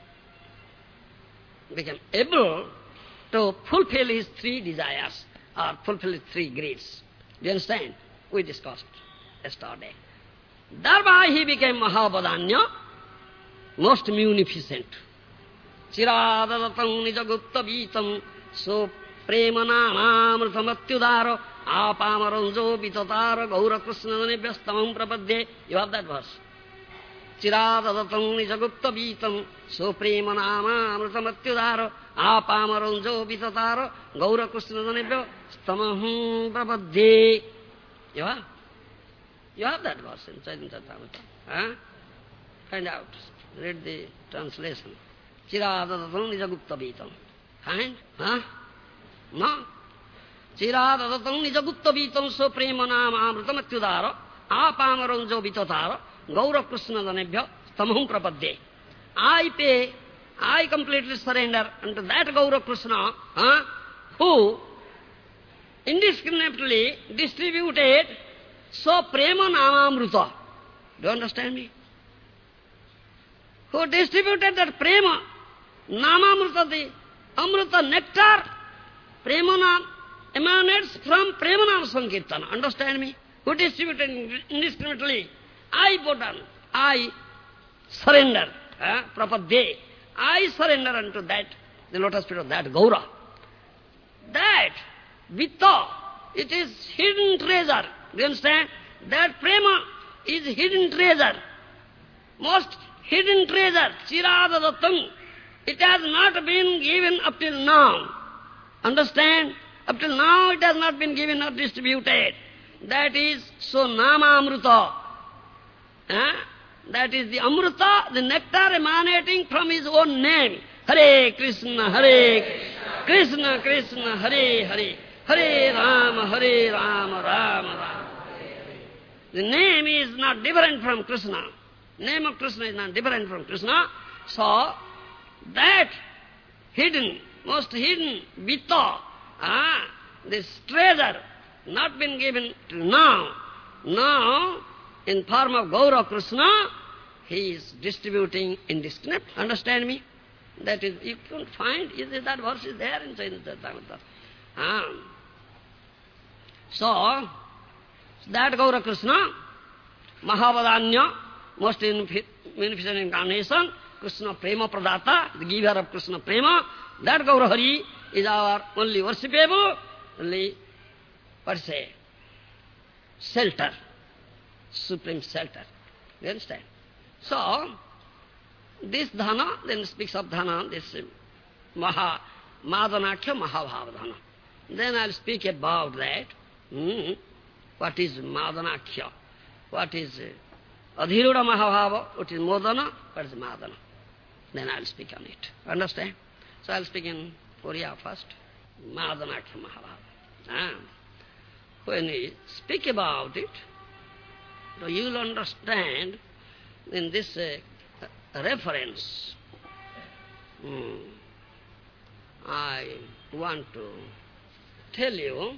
became able to fulfill his three desires, or fulfill his three greeds. Do you understand? We discussed yesterday. Thereby he became Mahabodhanya, most munificent. Chiradadatam nijagupta vitam so premanamamrtamatyudaro apamaranjo vitatara gaura krishna nevyastamam prapadye. You have that verse. Chiradadatam nijagupta vitam so premanamamrtamatyudaro apamaranjo vitatara gaura krishna nevyastamam prapadye. You have? You have that verse in Chaitanya Charitamrita. Huh? Find out. Read the translation. Chiradadatam nijagupta vitam. Find? Huh? No? Chiradadatam nijagupta vitam so premanam amrtamatyudara apamaranjo vitatara gaura krishna danebhya tamahum prapadye. I pay, I completely surrender unto that Gaura Krishna, huh, who indiscriminately distributed so prema namamruta. Do you understand me? Who distributed that prema namamruta, the amruta nectar. Premanam emanates from premanam sankirtana. Understand me? Who distributed indiscriminately? I put on, I surrender, eh, prapadye. I surrender unto that, the lotus feet of that Gaura. That vitta, it is hidden treasure. Do you understand? That prema is hidden treasure. Most hidden treasure, chiradadatam. It has not been given up till now. Understand? Up till now it has not been given or distributed. That is so nama amruta. Eh? That is the amruta, the nectar emanating from his own name. Hare Krishna, Hare Krishna, Krishna, Hare Hare. Hare Rama, Hare Rama, Rama Rama. The name is not different from Krishna. Name of Krishna is not different from Krishna. So, that hidden, most hidden vitta, ah, this treasure, not been given till now. Now, in form of Gaura Krishna, he is distributing indiscriminate. Understand me? That is, you can't find, is that verse is there in Chaitanya Charitamrita. Ah. So, that Gaura Krishna, Mahabodhanya, most munificent incarnation, Krishna Prema Pradata, the giver of Krishna Prema, that Gaura Hari is our only worshipable, only, what say, shelter, supreme shelter. You understand? So, this dhana, then speaks of dhana, this Maha, Madanakhya Mahabhavadhana. Then I'll speak about that. Hmm. What is Madanakhya? What is uh, Adhiruda Mahabhava? What is Modana? What is Madana? Then I'll speak on it. Understand? So I'll speak in Korea first. Madanakhya Mahabhava. Ah. When we speak about it, so you'll understand in this uh, reference. Hmm. I want to tell you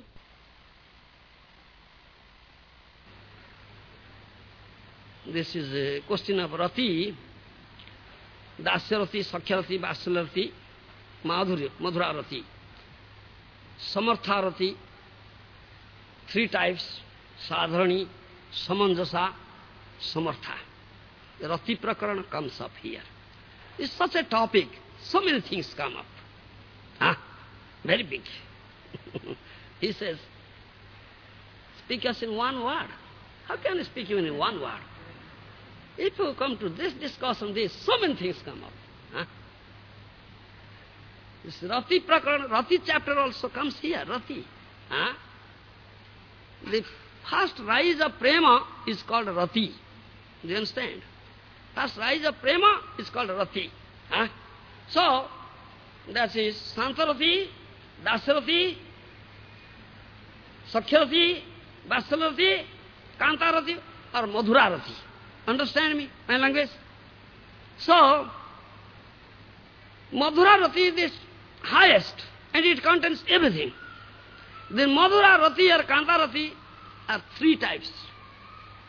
this is a question of Rati, Dasya Rati, Sakhya Rati, Vatsala Rati, Madhurya, Madhura Rati, Samartha Rati, three types, Sadharani, Samanjasa, Samartha. The Rati Prakarana comes up here. It's such a topic, so many things come up. Huh? Very big. He says, speak us in one word. How can you speak even in one word? If you come to this discussion, this, so many things come up. Huh? This Rati Prakarana, Rati chapter also comes here, Rati. Huh? The first rise of prema is called Rati. Do you understand? First rise of prema is called Rati. Huh? So, that is Santarati, Dasarati, Sakhyarati, Vasalarati, Kantarati, or Madhurarati. Understand me, my language? So, Madhurarati is the highest, and it contains everything. The Madhurarati or Kantarati are three types.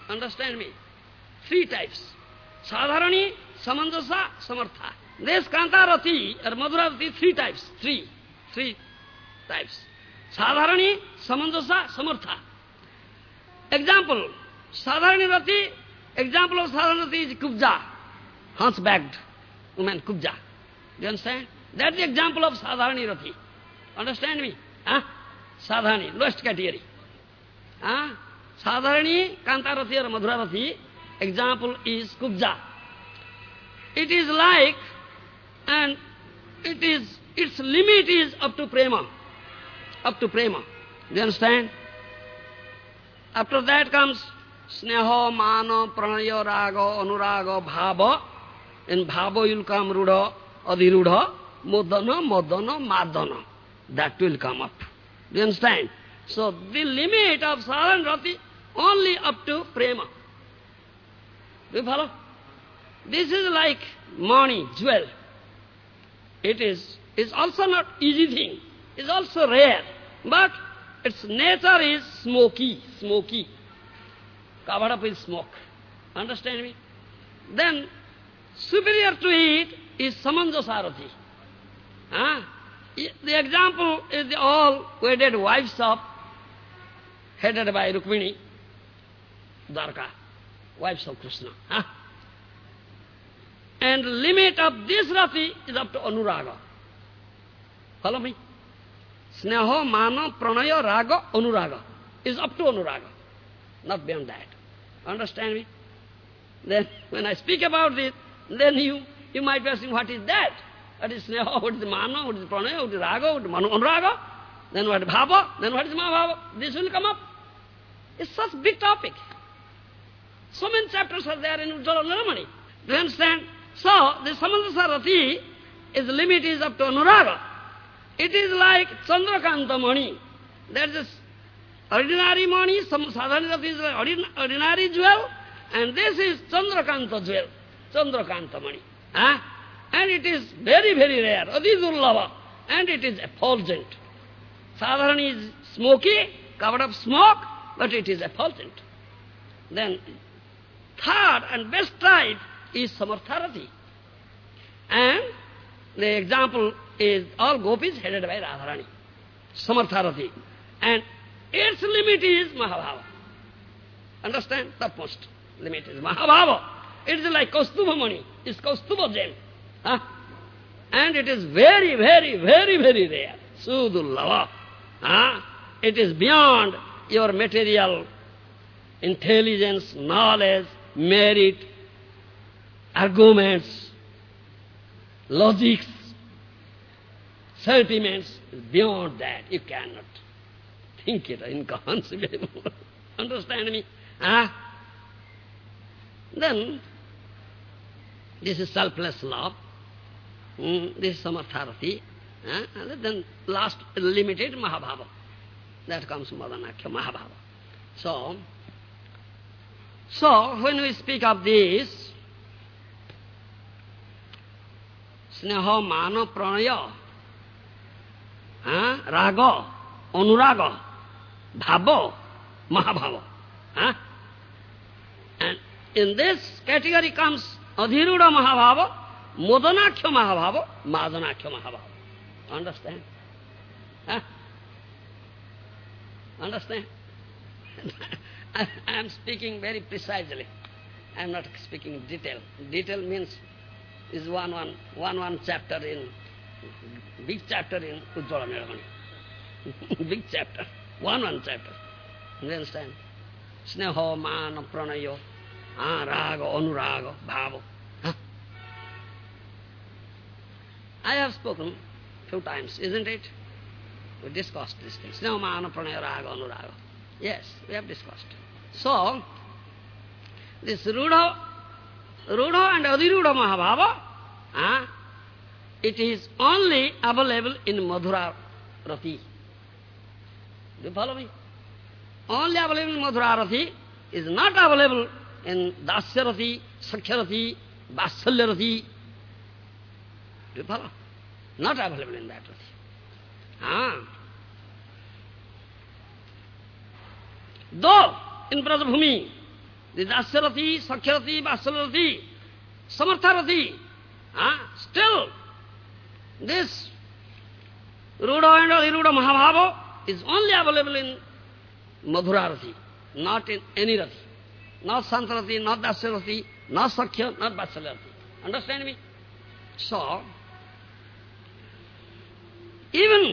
Understand me? Three types. Sadharani, Samanjasa, Samartha. This Kantarati or Madhurarati, three types. Three. Three types. Sadharani, Samanjasa, Samartha. Example. Sadharani Rati, example of Sadharani Rati is Kubja. Hunchbacked woman, Kubja. Do you understand? That's the example of Sadharani Rati. Understand me? Huh? Sadharani, lowest category. Huh? Sadharani, Kantarati or Madhurarati, example is Kubja. It is like, and it is, its limit is up to Prema. Up to Prema. Do you understand? After that comes Sneha, Mana, Pranaya, Raga, Anuraga, Bhava. In Bhava will come Rudha, Adhirudha, Modana, Modana, Madana. That will come up. Do you understand? So the limit of Sadharani Rati only up to Prema. Do you follow? This is like money, jewel. It is is also not easy thing. It's also rare. But its nature is smoky, smoky. Covered up with smoke. Understand me? Then superior to it is Samanjasarati. Huh? The example is the all wedded wives of, headed by Rukmini, Dwarka, wives of Krishna. Huh? And limit of this Rati is up to Anuraga. Follow me? Sneha, Mana, Pranaya, Raga, Anuraga is up to Anuraga, not beyond that. Understand me? Then when I speak about it, then you, you might be asking, what is that? What is Sneha, what is Mana, what is Pranaya, what is Raga, what is Anuraga? Then what is Bhava? Then what is Mahabhava? This will come up. It's such a big topic. So many chapters are there in Ujjvala Nilamani. Do you understand? So, the Samanjasarati, its limit is up to Anuraga. It is like Chandrakanta Mani. That is ordinary Mani, Sadharani Rati is like ordinary jewel, and this is Chandrakanta jewel, Chandrakanta Mani. Huh? And it is very, very rare, Adidurlava, and it is effulgent. Sadharani is smoky, covered up smoke, but it is effulgent. Then, third and best type is Samartharati. And the example is all gopis headed by Radharani. Samartharati. And its limit is Mahabhava. Understand? The most limit is Mahabhava. It is like Kaustubha Mani. It's Kaustubha gem. Huh? And it is very, very, very, very rare. Sudullava. Huh? It is beyond your material intelligence, knowledge, merit, arguments, logics, sentiments. Beyond that, you cannot think it, inconceivable. Understand me? Huh? Then, this is selfless love. Mm, this is Samartharati. Huh? And then last, limited Mahabhava. That comes Madanakhya Mahabhava. So, so when we speak of this, Sneha, Mana, Pranaya, huh? Raga, Anuraga, Bhava, Mahabhava. Huh? And in this category comes Adhiruda Mahabhava, Modanakhya Mahabhava, Madanakhya Mahabhava. Understand? Huh? Understand? I am speaking very precisely. I am not speaking in detail. Detail means is one one one one chapter in big chapter in Ujjvala Nilamani. Big chapter. One one chapter. You understand? Sneha, Mana, Pranaya, ah, Raga, Anuraga, Bhava. Huh? I have spoken few times, isn't it? We discussed these things. Sneha, Mana, Pranaya, Raga, Anuraga. Yes, we have discussed. So, this Rudha, Rudha and Adhiruda Mahabhava, uh, it is only available in Madhura Rati. Do you follow me? Only available in Madhura Rati, is not available in Dasya Rati, Sakhya Rati, Vatsalya Rati. Do you follow? Not available in that Rati. Ah. Though in Brajabhumi, the Dasyarati, Sakhyarati, Vatsalarati, Samartharati. Huh? Still, this Ruda and Iruda Mahabhava is only available in Madhurarati, not in any Rati. Not Santarati, not Dasyarati, not Sakhya, not Vatsalarati. Understand me? So, even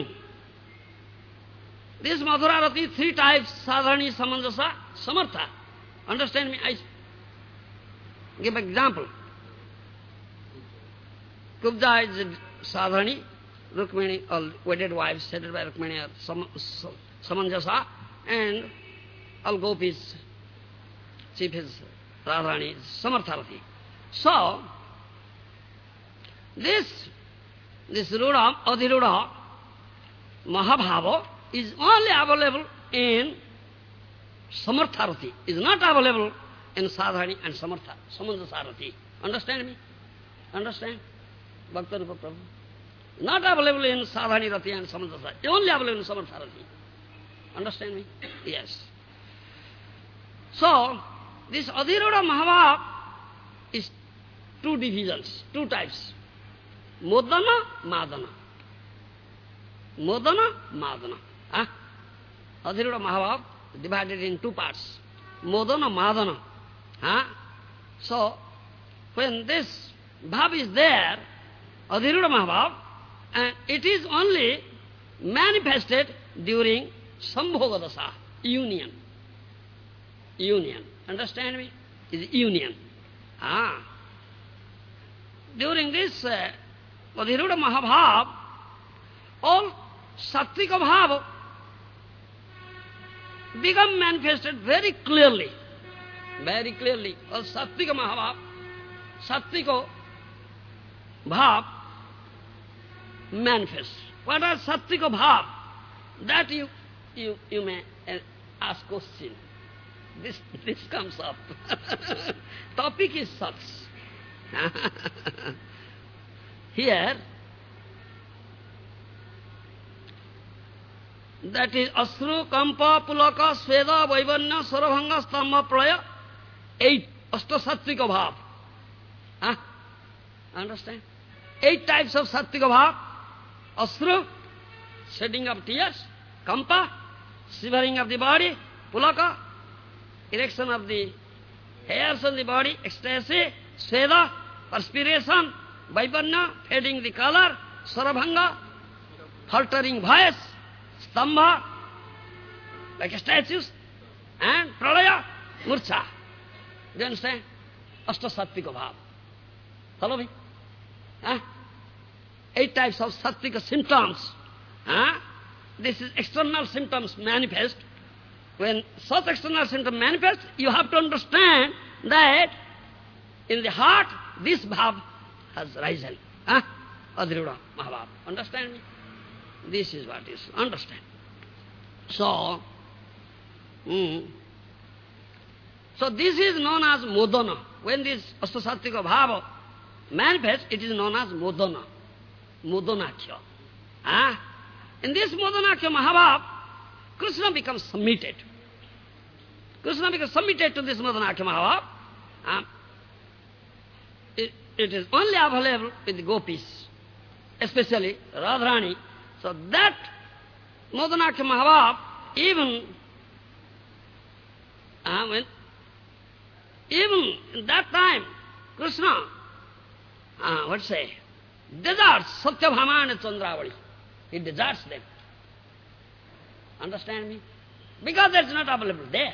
this Madhurarati, three types, Sadharani, Samanjasa, Samartha. Understand me? I give example. Kubja is Sadharani, Rukmini, all wedded wives, settled by Rukmini, are Sam, Samanjasa, and all gopis, chief is Radharani, Samartharati. So, this, this Ruda, Adhiruda, Mahabhava is only available in Samartharati, is not available in Sadharani and Samartha, Samanjasarati. Understand me? Understand? Bhakta Rupa Prabhu. Not available in Sadharani Rati and Samanjasa, only available in Samartharati. Understand me? Yes. So, this Adhiruda Mahabhava is two divisions, two types. Modana, Madana. Modana, Madana. Huh? Adhiruda Mahabhava divided in two parts. Modana, Madana. Huh? So, when this bhav is there, Adhiruda Mahabhava, and it is only manifested during Sambhogadasa, union. Union. Understand me? Is union. Ah. During this uh, Adhiruda Mahabhava, all Sattvika Bhava become manifested very clearly. Very clearly. All Sattvika Mahabhava, Sattvika Bhav manifest. What are Sattvika Bhav? That you, you, you may uh, ask question. This, this comes up. Topic is such. Here, that is Asru, Kampa, Pulaka, Sveda, Vaivanya, Sarabhanga, Stamba, Praya, eight Ashtasattvika Bhav. Huh? Understand? Eight types of Sattvika Bhav. Asru, shedding of tears. Kampa, shivering of the body. Pulaka, erection of the hairs on the body. Ecstasy. Sveda, perspiration. Vaivanya, fading the color. Sarabhanga, faltering voice. Stambha, like statues. And pralaya, murcha. Do you understand? Ashtasattvika Bhav. Follow me? Huh? Eight types of sattvika symptoms. Huh? This is external symptoms manifest. When such external symptoms manifest, you have to understand that in the heart, this bhav has risen. Huh? Adhiruda Mahabhava. Understand me? This is what is. Understand. So, mm, so this is known as modana. When this Ashtasattvika Bhava manifests, it is known as modana. Modanakhya. Ah? In this Modanakhya Mahabhava, Krishna becomes submitted. Krishna becomes submitted to this Modanakhya Mahabhava. Ah? It, it is only available with the gopis, especially Radharani. So that Modanakhya Mahabhava, even, uh, when, even in that time, Krishna, uh, what say, deserts Satyabhama and Chandravali. He deserts them. Understand me? Because that's not available there.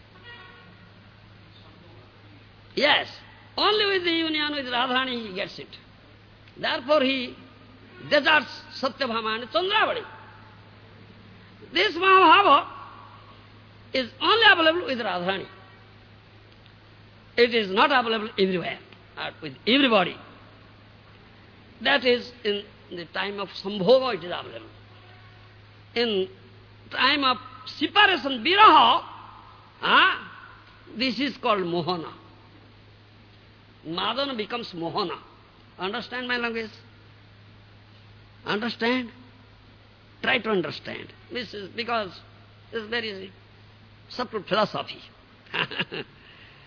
Yes, only with the union with Radharani he gets it. Therefore he deserts Satyabhama and Chandravali. This Mahabhava is only available with Radharani. It is not available everywhere, not with everybody. That is in the time of Sambhoga it is available. In time of separation, Viraha, ah, this is called Mohana. Madana becomes Mohana. Understand my language? Understand? Try to understand. This is because this is very subtle philosophy.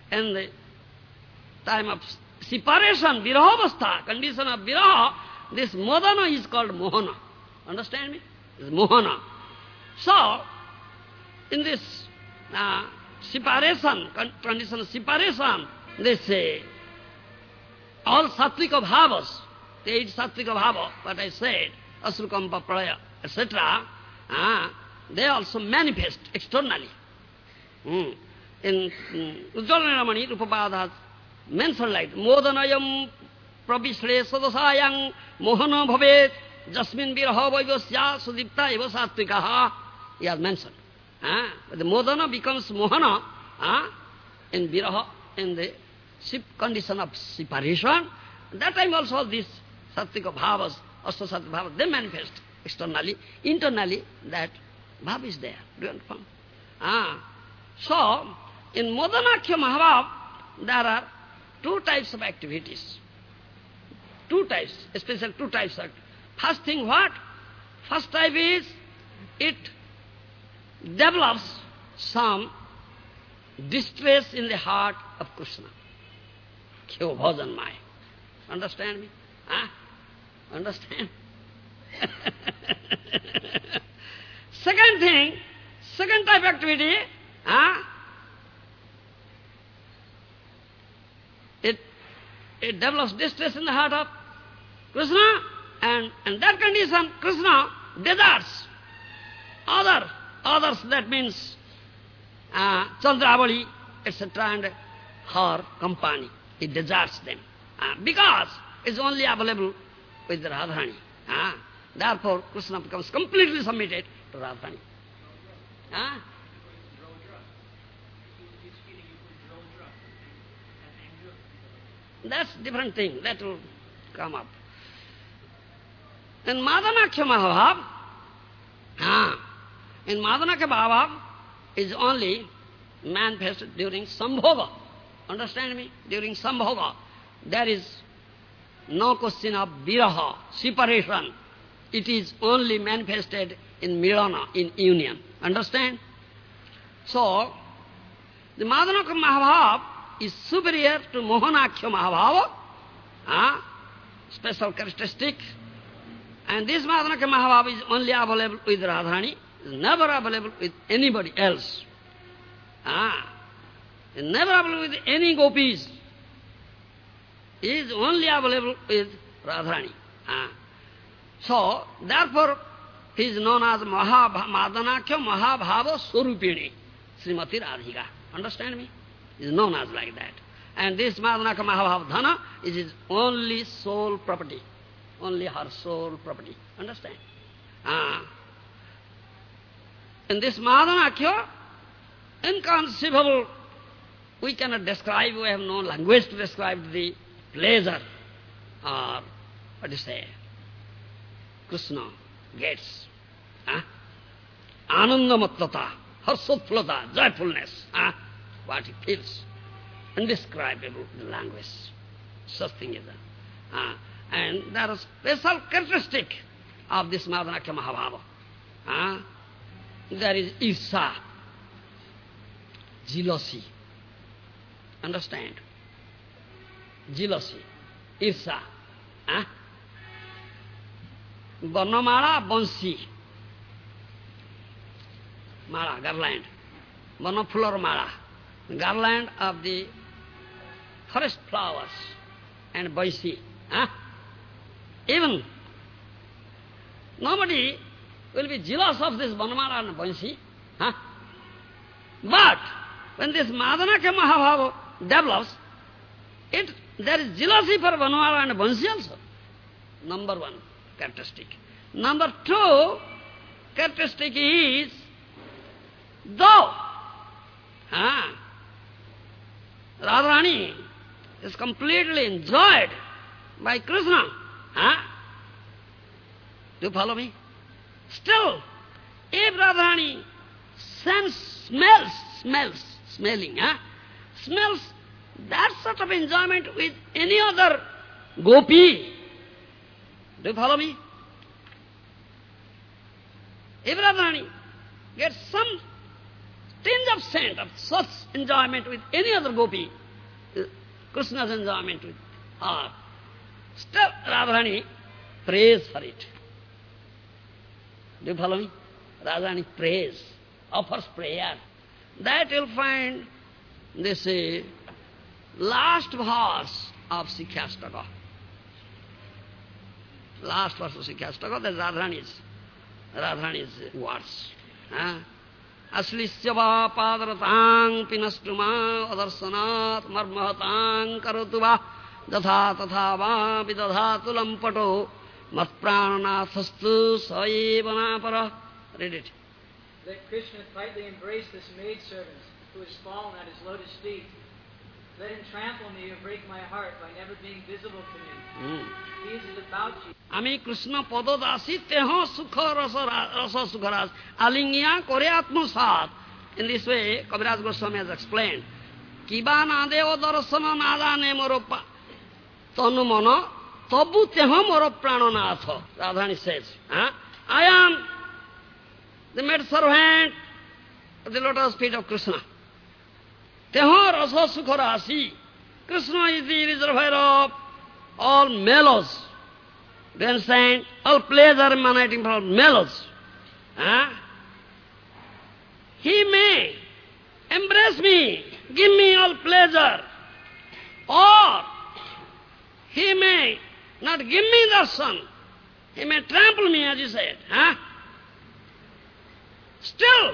in the time of separation, virahavastha, condition of viraha, this modana is called mohana. Understand me? It's mohana. So, in this uh, separation, con condition of separation, they say, all sattvika bhavas, the eight sattvika bhava, what I said, asrukampa praya, et cetera, uh, they also manifest externally. Mm. In mm, Ujjwala Nilamani, Rupapada has mentioned like, Modanayam pravishle sadasayang mohana bhavet jasmin viraha vaivasya sudipta eva sattvikaha. He has mentioned. Uh, but the modana becomes mohana uh, in viraha, in the condition of separation. That time also these sattvika bhavas, also sattvika bhavas, they manifest externally. Internally, that bhav is there. Do you understand? Ah. So, in Modanakhya Mahabhav, there are two types of activities. Two types, especially two types of activities. First thing what? First type is, it develops some distress in the heart of Krishna. Kyo bhajan mai. Understand me? Huh? Understand? Second thing, second type of activity, huh? it, it develops distress in the heart of Krishna, and in that condition, Krishna deserts other, others, that means uh, Chandravali, et cetera, and her company. It deserts them, uh, because it's only available with Radharani. Uh, therefore, Krishna becomes completely submitted to Radharani. Uh? That's different thing. That will come up. In Madanakhya Mahabhav, ah, in Madanakhya Mahabhav is only manifested during Sambhoga. Understand me? During Sambhoga, there is no question of viraha, separation. It is only manifested in milana, in union. Understand? So, the Madanakhya Mahabhav is superior to Mohanakhya Mahabhava, uh, special characteristic. And this Madanakhya Mahabhava is only available with Radharani, is never available with anybody else. Ah, is never available with any gopis. Is only available with Radharani. Ah. So, therefore, he is known as Maha, Madanakhya Mahabhava Swarupini, Srimati Radhika. Understand me? He is known as like that. And this Madanakhya Mahabhava Dhana is his only soul property. Only her soul property. Understand? Ah. In this Madanakhya, inconceivable, we cannot describe, we have no language to describe the pleasure, or what do you say, Krishna gets. Huh? Anandamattata, harsotpulata, joyfulness, huh? What he feels. Indescribable in the language. Such thing is that. Uh, and there is special characteristic of this Madanakhya Mahabhava. Uh, there is Irsa, jealousy. Understand? Jealousy, Irsa. Huh? Varnamala, Bansi. Mala, garland. Varnafular Mala. Garland of the forest flowers and Bansi. Huh? Even nobody will be jealous of this Varnamala and Bansi. Huh? But when this Madanakhya Mahabhava develops, it, there is jealousy for Varnamala and Bansi also. Number one characteristic. Number two characteristic is, though ah, Radharani is completely enjoyed by Krishna, ah, do you follow me? Still, if Radharani sense, smells, smells, smelling, ah, smells that sort of enjoyment with any other gopi, do you follow me? If Radharani gets some tinge of scent of such enjoyment with any other gopi, Krishna's enjoyment with her. Still Radharani prays for it. Do you follow me? Radharani prays, offers prayer. That you'll find this uh, last verse of Sikhyastaka. Last verse of Sikhyastaka, that's Radharani's, Radharani's words. Huh? Aslisya va padaratang pinastuma adarsanat marmahatang karutva datha tatha va vidadhatu lampato matprananathastu saevanapara. Read it. Let Krishna tightly embrace this maidservant who has fallen at his lotus feet. Let him trample me and break my heart by never being visible to me. Mm. He is about you. Ami Krishna padodasi teho sukha rasa sukharas alingya kore atmasat. In this way, Kaviraj Goswami has explained. Kiba nadeo darasana nadane moro tanu mana tabu teho moro prananatha. Radharani says, huh? I am the maidservant at the lotus feet of Krishna. Teho rasa sukha rasi. Krishna is the reservoir of all mellows. Do you understand? All pleasure emanating from mellows. Huh? He may embrace me, give me all pleasure. Or he may not give me darshan. He may trample me, as you said. Huh? Still,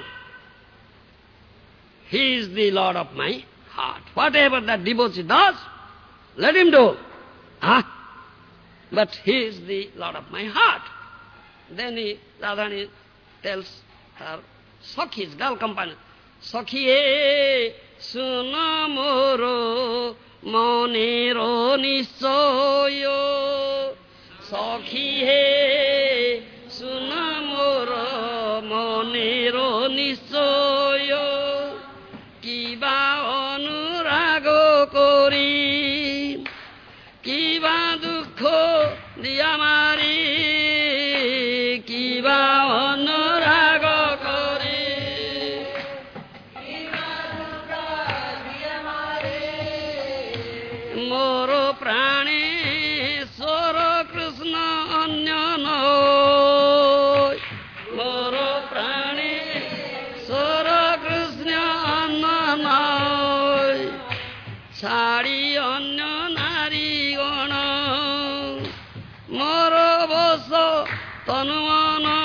he is the Lord of my heart. Whatever that devotee does, let him do. Huh? But he is the Lord of my heart. Then he, Radharani tells her Sakhi's girl companion, Sakhiye suna moro monero nisoyo. Sakhiye suna moro monero nisoyo. Kiba onurago kori. Kiba dukho diyamari, kiba onurago kori. Kiba dukho diyamari, moro prane soro Krishna anyanoi. Moro prane soro Krishna anyanoi. Chari anyanari moro boso tanumana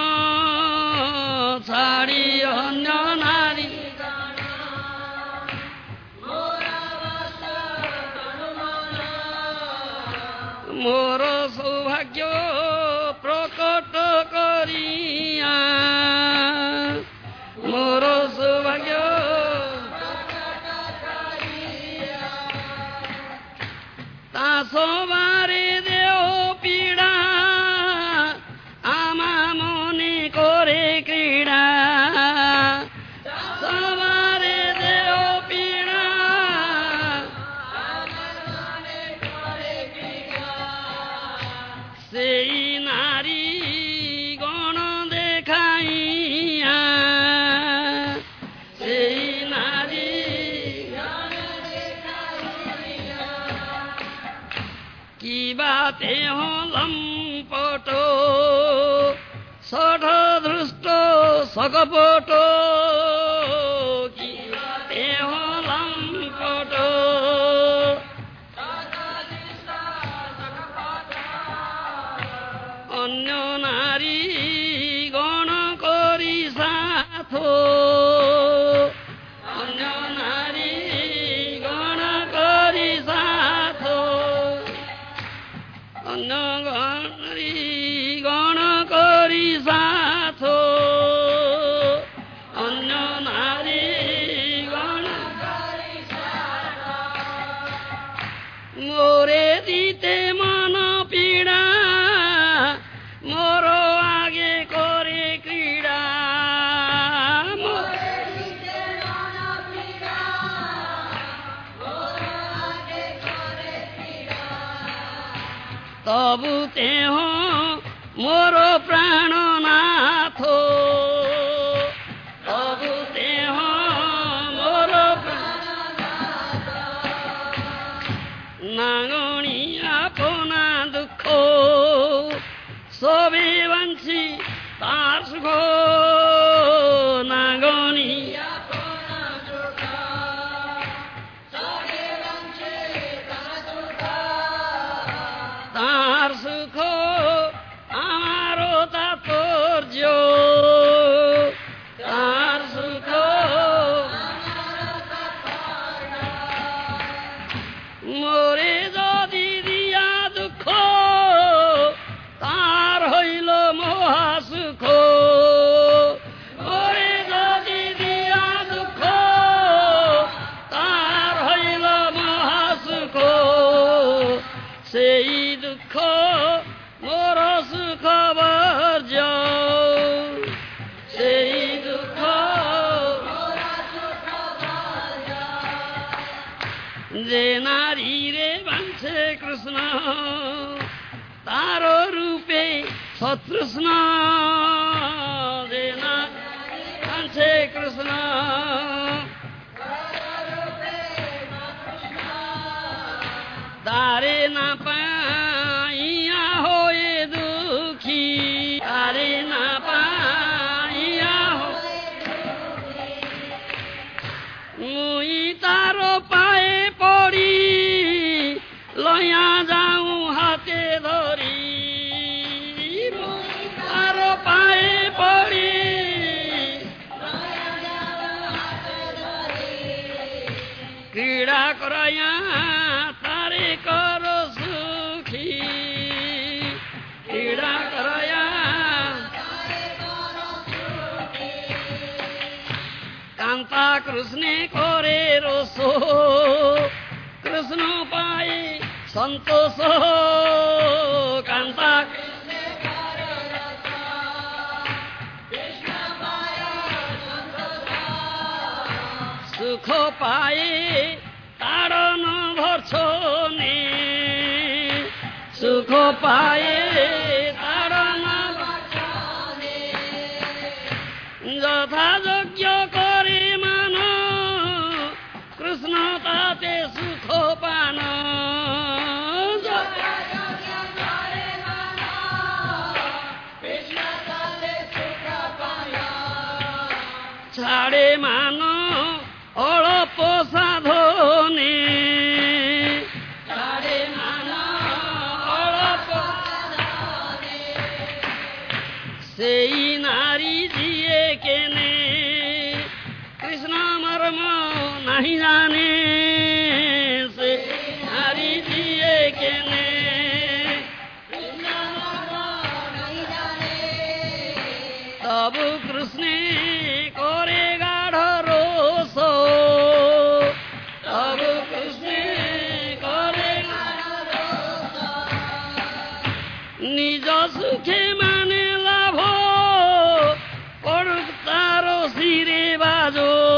chari anya nari moro boso tanumana moro saubhagyo prakato kariya moro saubhagyo prakato kariya tasobare teho lampoto sadha drusto sagapoto teho lampoto sadha drusto sagapoto anyo nari gana kori satho anyo nari gana kori satho Nagari gana kari satho Anna nari gana kari satho More dite mana pida Moro age kore krida More dite mana pida Moro age kore krida Tabu teho moro prananatho Tabu teho Gani আপনা দুঃখ সবে বাঞ্ছি তার সুখ না গণি তার সুখ আমারও তাৎপর্য তার সুখ মোরে যদি দিয়া দুঃখ তার হইল মহাসুখ মোরে যদি দিয়া দুঃখ তার হইল মহাসুখ সেই দুঃখ মোর সুখ বর্জ সেই দুঃখ যে নারী রে বাঞ্ছে কৃষ্ণ তার রূপে সতৃষ্ণ যে নারী বাঞ্ছে কৃষ্ণ তারে না পাইয়া হয়ে দুঃখী তারে না পাইয়া মুই তার পায়ে পড়ি লয়া যাও হাতে ধরি তার পায়ে পড়ি ক্রীড়া করাইয়া তারে কর সুখী ক্রীড়া করাইয়া কান্তা কৃষ্ণে করে রস কৃষ্ণ পায়ে সন্তোষ কান্তা সুখ পায়ে তাড়ন ধর্ষণে সুখ পায়ে তাড়ন যথাযোগ্য করে মান কৃষ্ণ তাতে সুখ পান ছাড়ে মান অল্প সাধনে ছাড়ে মান অল্প সেই নারী দিয়ে কেনে কৃষ্ণ মর্ম নাহি জানে সে নারী দিয়ে কেনে তবু কৃষ্ণে করে গাঢ় রোষ তবু কৃষ্ণে করে নিজ সুখে মানে লাভ পড়ুক তার শিরে বাজ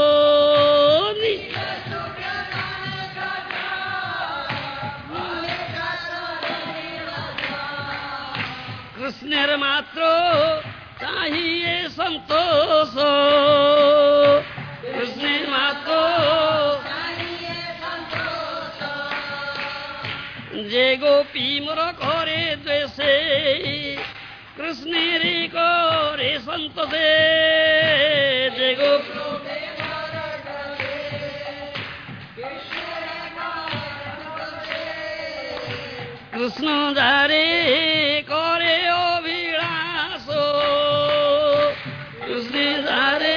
কৃষ্ণের মাত্র চাহিয়ে সন্তোষ কৃষ্ণের মাত্র যে গোপী মোর করে দ্বেষে কৃষ্ণের করে সন্তোষে যে গোপী কৃষ্ণ যারে করে অভিলাষ কৃষ্ণ যারে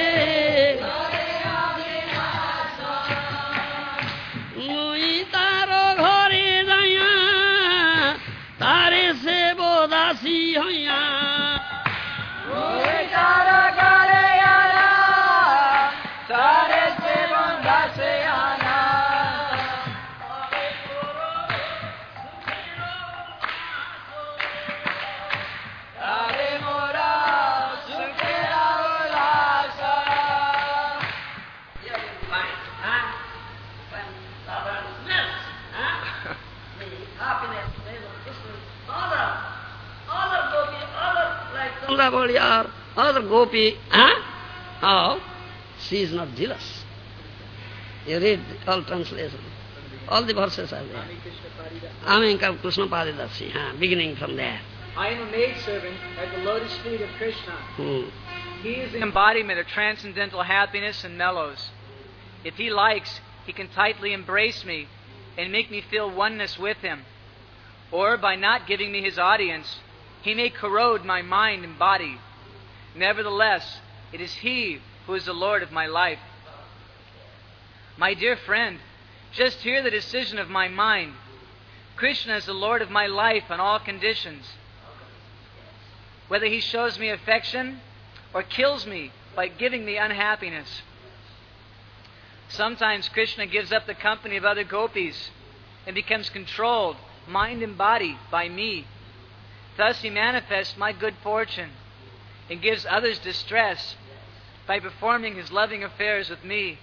মুই তার ঘরে যাইয়া তারে সে বদাসী হইয়া Chandrabali or other gopi, huh? Oh, she is not jealous. You read all translation. All the verses are there. Aminkar Krishna Padidarshi, huh? Beginning from there. I am a maidservant at the lotus feet of Krishna. Hmm. He is the embodiment of transcendental happiness and mellows. If he likes, he can tightly embrace me and make me feel oneness with him. Or, by not giving me his audience, he may corrode my mind and body. Nevertheless, it is he who is the Lord of my life. My dear friend, just hear the decision of my mind. Krishna is the Lord of my life on all conditions. Whether he shows me affection or kills me by giving me unhappiness. Sometimes Krishna gives up the company of other gopis and becomes controlled, mind and body, by me. Thus he manifests my good fortune and gives others distress by performing his loving affairs with me.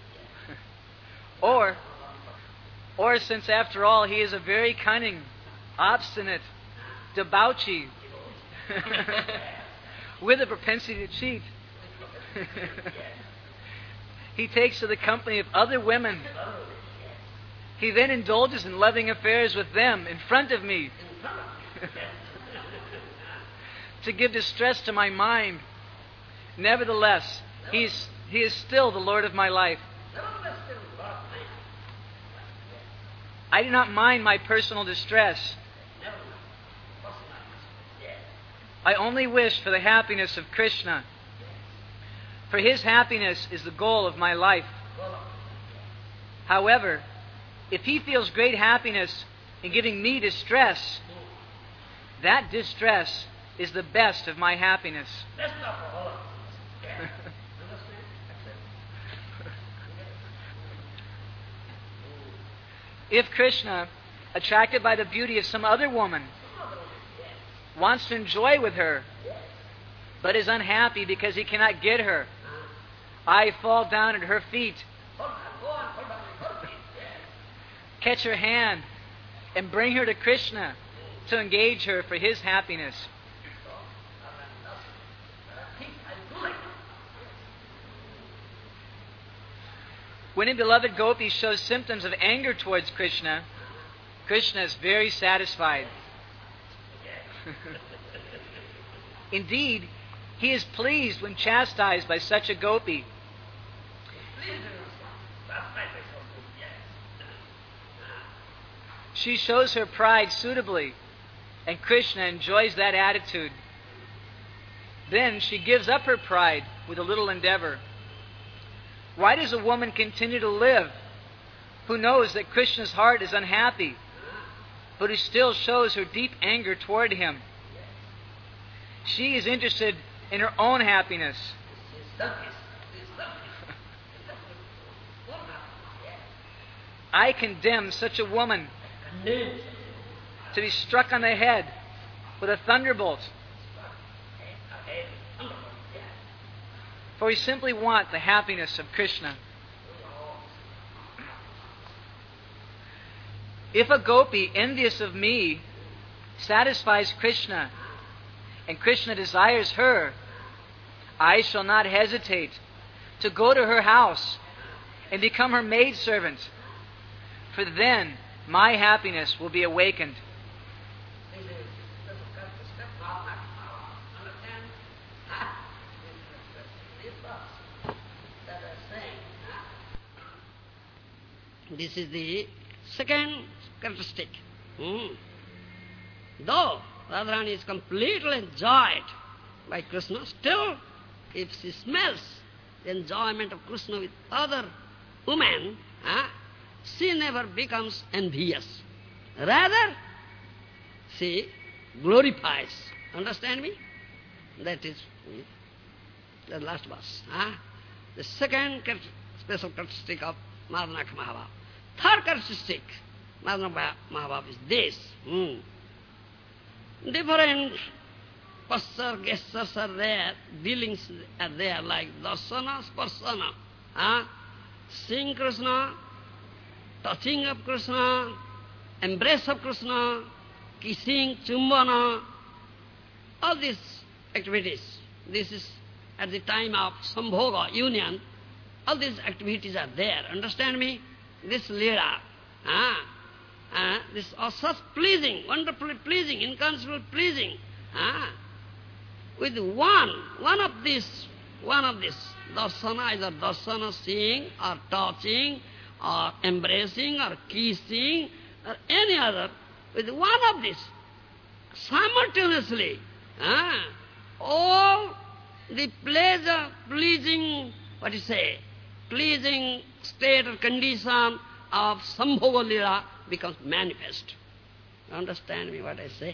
Or, or since after all he is a very cunning, obstinate, debauchee, with a propensity to cheat, he takes to the company of other women. He then indulges in loving affairs with them in front of me to give distress to my mind. Nevertheless, he's, he is still the Lord of my life. I do not mind my personal distress. I only wish for the happiness of Krishna. For his happiness is the goal of my life. However, if he feels great happiness in giving me distress, that distress is the best of my happiness. If Krishna, attracted by the beauty of some other woman, wants to enjoy with her, but is unhappy because he cannot get her, I fall down at her feet, catch her hand, and bring her to Krishna to engage her for his happiness. When a beloved gopi shows symptoms of anger towards Krishna, Krishna is very satisfied. Indeed, he is pleased when chastised by such a gopi. She shows her pride suitably, and Krishna enjoys that attitude. Then she gives up her pride with a little endeavor. Why does a woman continue to live who knows that Krishna's heart is unhappy, but who still shows her deep anger toward him? She is interested in her own happiness. I condemn such a woman to be struck on the head with a thunderbolt. For we simply want the happiness of Krishna. If a gopi envious of me satisfies Krishna, and Krishna desires her, I shall not hesitate to go to her house and become her maidservant, for then my happiness will be awakened. This is the second characteristic. Hmm. Though Radharani is completely enjoyed by Krishna, still if she smells the enjoyment of Krishna with other women, huh, she never becomes envious. Rather, she glorifies. Understand me? That is the last verse. Huh? The second special characteristic of Madhanaka Mahabhava. Third characteristic Madhanaka Mahabhava is this. Hmm. Different posture, gestures are there, dealings are there, like darsana, sparsana. Huh? Seeing Krishna, touching of Krishna, embrace of Krishna, kissing, chumbana, all these activities. This is at the time of sambhoga, union, all these activities are there. Understand me? This lila, Ah, ah, this are such pleasing, wonderfully pleasing, inconceivably pleasing. Ah, with one, one of these, one of these, darsana, either darsana, seeing, or touching, or embracing, or kissing, or any other, with one of these, simultaneously, ah, all the pleasure, pleasing, what you say, pleasing state or condition of Sambhoga Lila becomes manifest. Understand me what I say?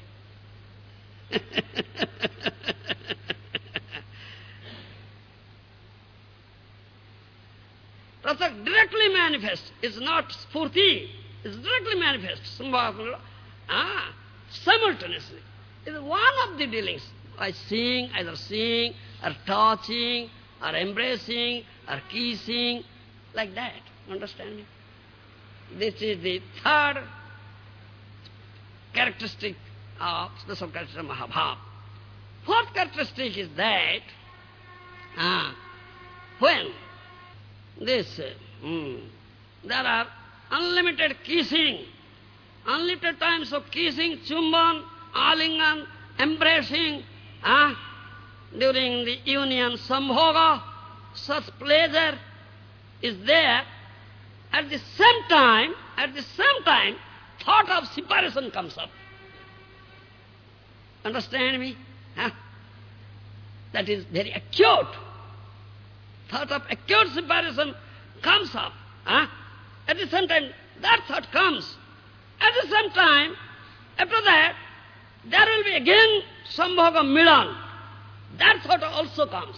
Prasak directly manifest. It's not spurti. It's directly manifest. Sambhoga Lila. Ah, simultaneously. It's one of the dealings. By seeing, either seeing, or touching, or embracing, or kissing, like that. Understand me? This is the third characteristic of special characteristic of Mahabhava. Fourth characteristic is that ah, when this, uh, mm, there are unlimited kissing, unlimited times of kissing, chumban, alingan, embracing, ah, during the union sambhoga, such pleasure is there. At the same time, at the same time, thought of separation comes up. Understand me? Huh? That is very acute. Thought of acute separation comes up. Huh? At the same time, that thought comes. At the same time, after that, there will be again sambhoga milan. That thought also comes.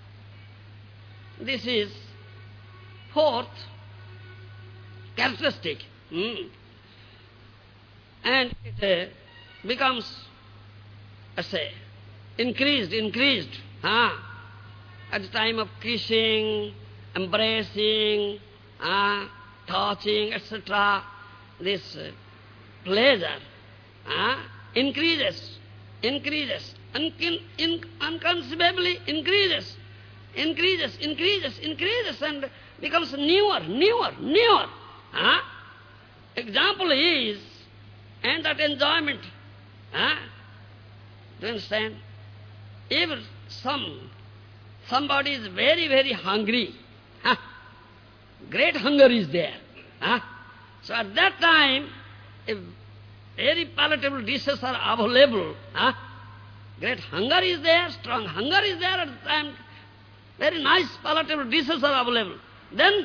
This is fourth characteristic. Mm. And it uh, becomes, I say, increased, increased. Huh? At the time of kissing, embracing, uh, touching, et cetera, this uh, pleasure uh, increases, increases, uncon in unconceivably increases, increases, increases, increases, and becomes newer, newer, newer. Huh? Example is, and that enjoyment, huh? Do you understand? If some, somebody is very, very hungry, huh? Great hunger is there. Huh? So at that time, if very palatable dishes are available, huh? Great hunger is there, strong hunger is there at the time, very nice palatable dishes are available. Then,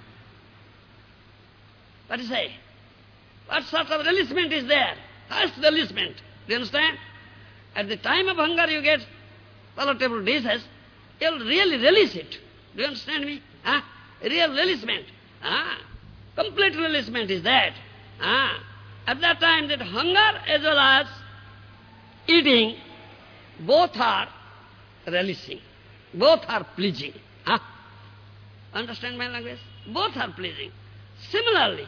what do you say? What sort of releasement is there? First releasement. Do you understand? At the time of hunger you get palatable dishes, you'll really release it. Do you understand me? Huh? Real releasement. Ah. Complete releasement is that. Ah. At that time that hunger as well as eating, both are releasing. Both are pleasing. Huh? Understand my language? Both are pleasing. Similarly,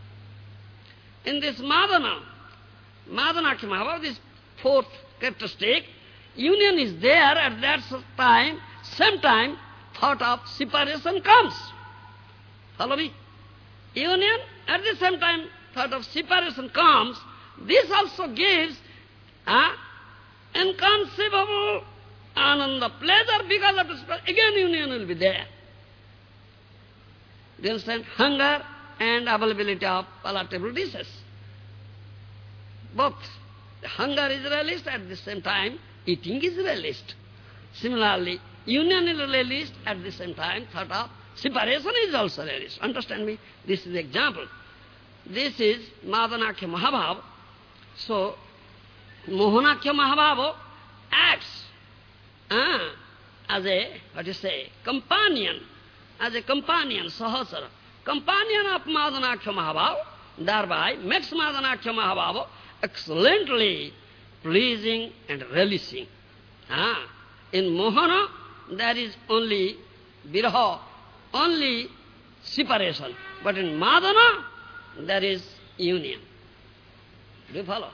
in this Madana, Madana Mahabhava, this fourth characteristic, union is there at that time, same time, thought of separation comes. Follow me? Union, at the same time, thought of separation comes. This also gives uh, inconceivable ananda, pleasure, because of the again union will be there. Do you understand? Hunger and availability of palatable dishes. Both. The hunger is released, at the same time, eating is released. Similarly, union is released, at the same time, thought of separation is also released. Understand me? This is the example. This is Madanakhya Mahabhava. So, Mohanakhya Mahabhava acts uh, as a, what you say, companion, as a companion, sahasara, companion of Madanakhya Mahabhava, thereby makes Madanakhya Mahabhava excellently pleasing and releasing. Ah. In Mohana, there is only viraha, only separation. But in Madana, there is union. Do you follow?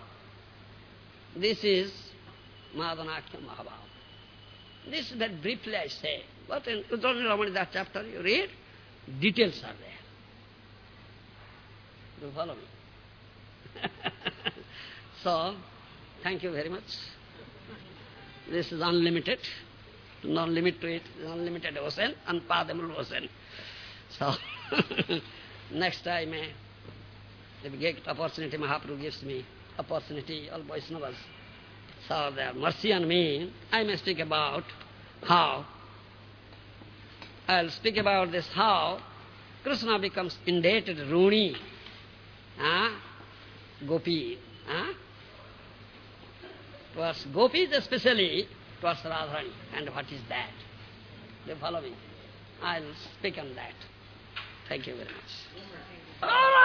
This is Madanakhya Mahabhava. This is that briefly I say. But in Uttararamani, that chapter you read, details are there. You follow me? So, thank you very much. This is unlimited. No limit to it. Unlimited ocean, unfathomable ocean. So, next time, eh, if we get opportunity, Mahaprabhu gives me opportunity, all Vaishnavas. So their mercy on me, I may speak about how, I'll speak about this how Krishna becomes indebted Runi, huh? Gopi, huh? Towards gopis especially, towards Radharani. And what is that? They follow me. I'll speak on that. Thank you very much.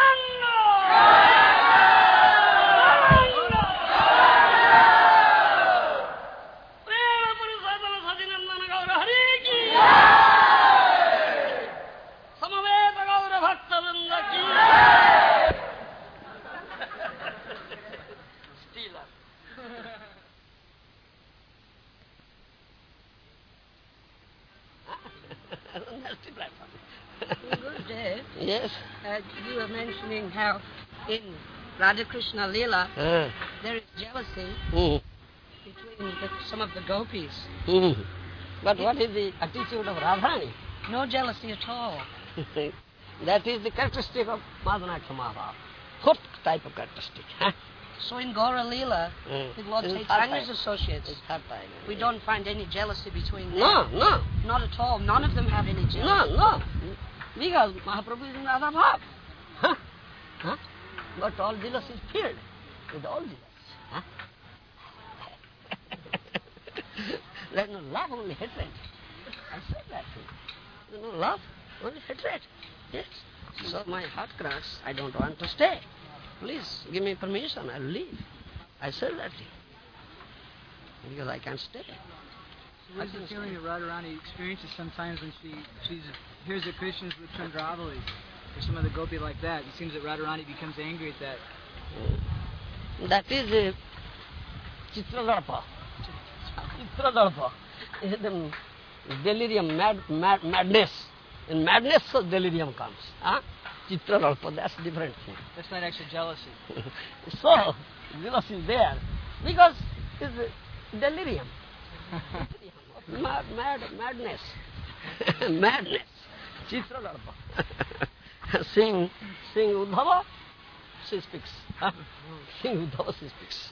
Gurudev, Yes. uh, you were mentioning how in Radha Krishna Leela Uh, there is jealousy mm, between the, some of the gopis. mm. But what is the attitude of Radharani? No jealousy at all. That is the characteristic of Madhanaksa Maharaj. What type of characteristic? Huh? So in Gaura Leela, Mm. with Lord It's Chaitanya's third associates, It's third time. we don't find any jealousy between them. No, no, Not at all. None of them have any no, jealousy. no. Because Mahaprabhu is in Radha Bhav. Huh? Huh? But all jealousy is feared with all jealousy. Huh? There's no love, only hatred. I said that to you. There's no love, only hatred. Yes. So my heart cracks. I don't want to stay. Please give me permission. I'll leave. I said that to you. Because I can't stay. What is the feeling that Radharani experiences sometimes when she she's, hears that Krishna's with Chandravali or some other gopi like that? It seems that Radharani becomes angry at that. Mm. That is uh, Chitradarpa. Chitradarpa. Is the delirium, mad, mad, madness. In madness, so delirium comes. Huh? Chitradarpa, that's different thing. That's not actually jealousy. So, jealousy is there because it's uh, delirium. Mad, mad, madness. Madness. Chitradarpa. Sing, sing Uddhava, she speaks. Huh? Sing Uddhava, she speaks.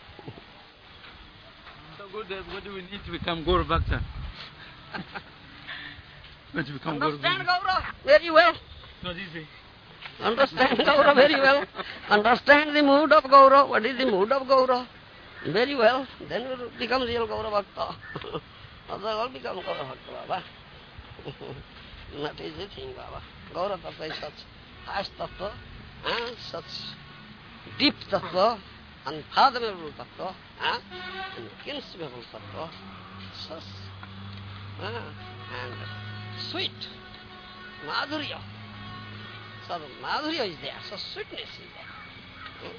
So Gurudev, what do we need to become Gaura Bhakta? What to become Gaura Understand Bhakta? Gaura very well. Not easy. Understand Gaura very well. Understand the mood of Gaura. What is the mood of Gaura? Very well. Then you will become real Gaura Bhakta. Otherwise become Gaura Bhakta, Baba. Not easy thing, Baba. Gaura Tattva is such highest Tattva, and such deep Tattva, unfathomable Tattva, and inconceivable Tattva. Such, uh, and sweet, Madhurya. So the Madhurya is there, so sweetness is there.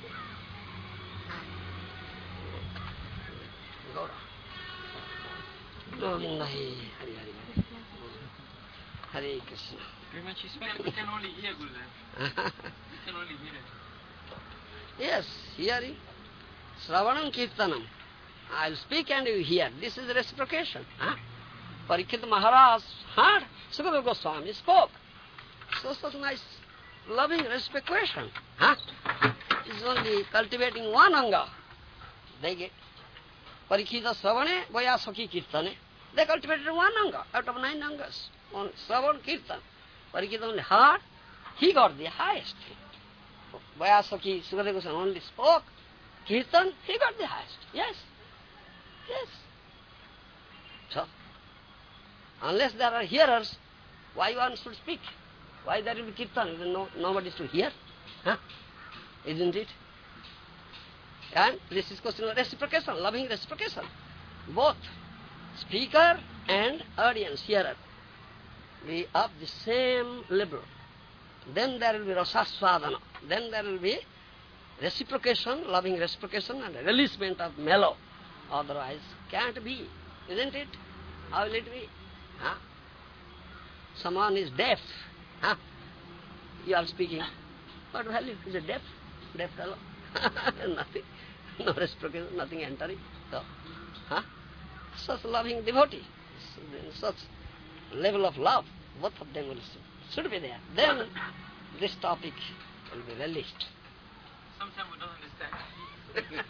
Gaura. Govinda Hari Hari Hari. Hare Krishna. When she speaks, we can only hear, Gurudev. We can only hear it. Yes, hearing. Sravanam Kirtanam. I'll speak and you hear. This is reciprocation. Huh? Parikshit Maharaj heard. Sukadeva Goswami spoke. So such nice, loving reciprocation. Huh? It's only cultivating one anga. They get. Parikshita Sravane, Vayasaki Kirtane. They cultivated one anga out of nine angas. On Sravan Kirtan. Parikshita only heard. He got the highest thing. Vayasaki, Sukadeva Goswami only spoke. Kirtan, he got the highest. Yes. Yes. So, unless there are hearers, why one should speak? Why there will be kirtan? If no, nobody is to hear. Huh? Isn't it? And this is question of reciprocation, loving reciprocation. Both speaker and audience, hearer, be of the same level. Then there will be rasaswadana. Then there will be reciprocation, loving reciprocation and releasement of mellow. Otherwise, can't be. Isn't it? How will it be? Huh? Someone is deaf. Huh? You are speaking. What value? He's a deaf, deaf fellow. Nothing. No reciprocation, nothing entering. So, huh? Such loving devotee, such level of love, both of them will should be there. Then this topic will be relished. Sometimes we don't understand.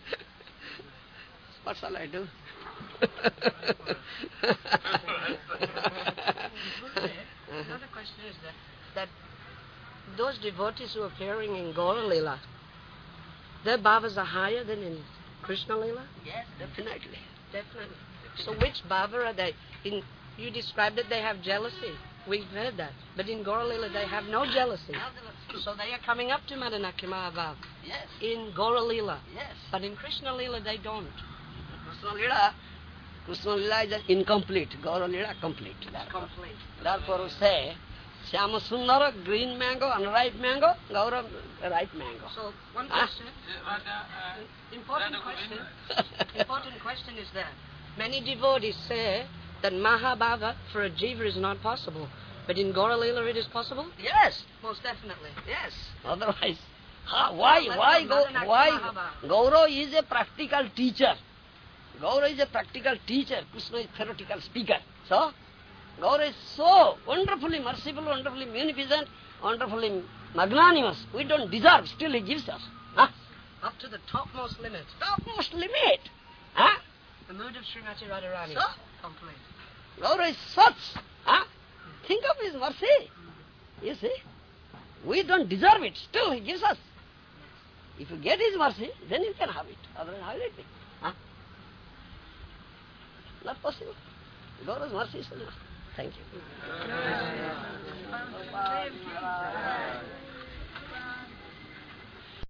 What shall I do? Another question is that, that those devotees who are appearing in Gaura Lila, their bhavas are higher than in Krishna Lila? Yes, definitely. Definitely. So which bhava are they? In, you described that they have jealousy. We've heard that. But in Gaura Lila they have no jealousy. So they are coming up to Madanaki Mahabhav. Yes. In Gaura Lila. Yes. But in Krishna Lila they don't. Krishna Lila, Krishna Lila is incomplete. Gaura Lila complete. Therefore. Complete. Therefore we say, Syama Sundara, green mango, unripe mango, Gaura, ripe mango. So one Huh? question, Radha, uh, important Radha question, Govinda. important question is that many devotees say that Mahabhava for a jiva is not possible. But in Gaura Lila it is possible? Yes, Most definitely. yes. Otherwise, ha, why, Let why, them go, Madanaki why? Mahabhav. Gaura is a practical teacher. Gaura is a practical teacher. Krishna is theoretical speaker. So, Gaura is so wonderfully merciful, wonderfully munificent, wonderfully magnanimous. We don't deserve, still he gives us. Huh? Up to the topmost limit. Topmost limit. Huh? The mood of Srimati Radharani. So? Complete. Gaura is such. Huh? Think of his mercy. You see? We don't deserve it, still he gives us. If you get his mercy, then you can have it. Otherwise, how will it be? Huh? Not possible. Gaura's mercy is enough. Thank you.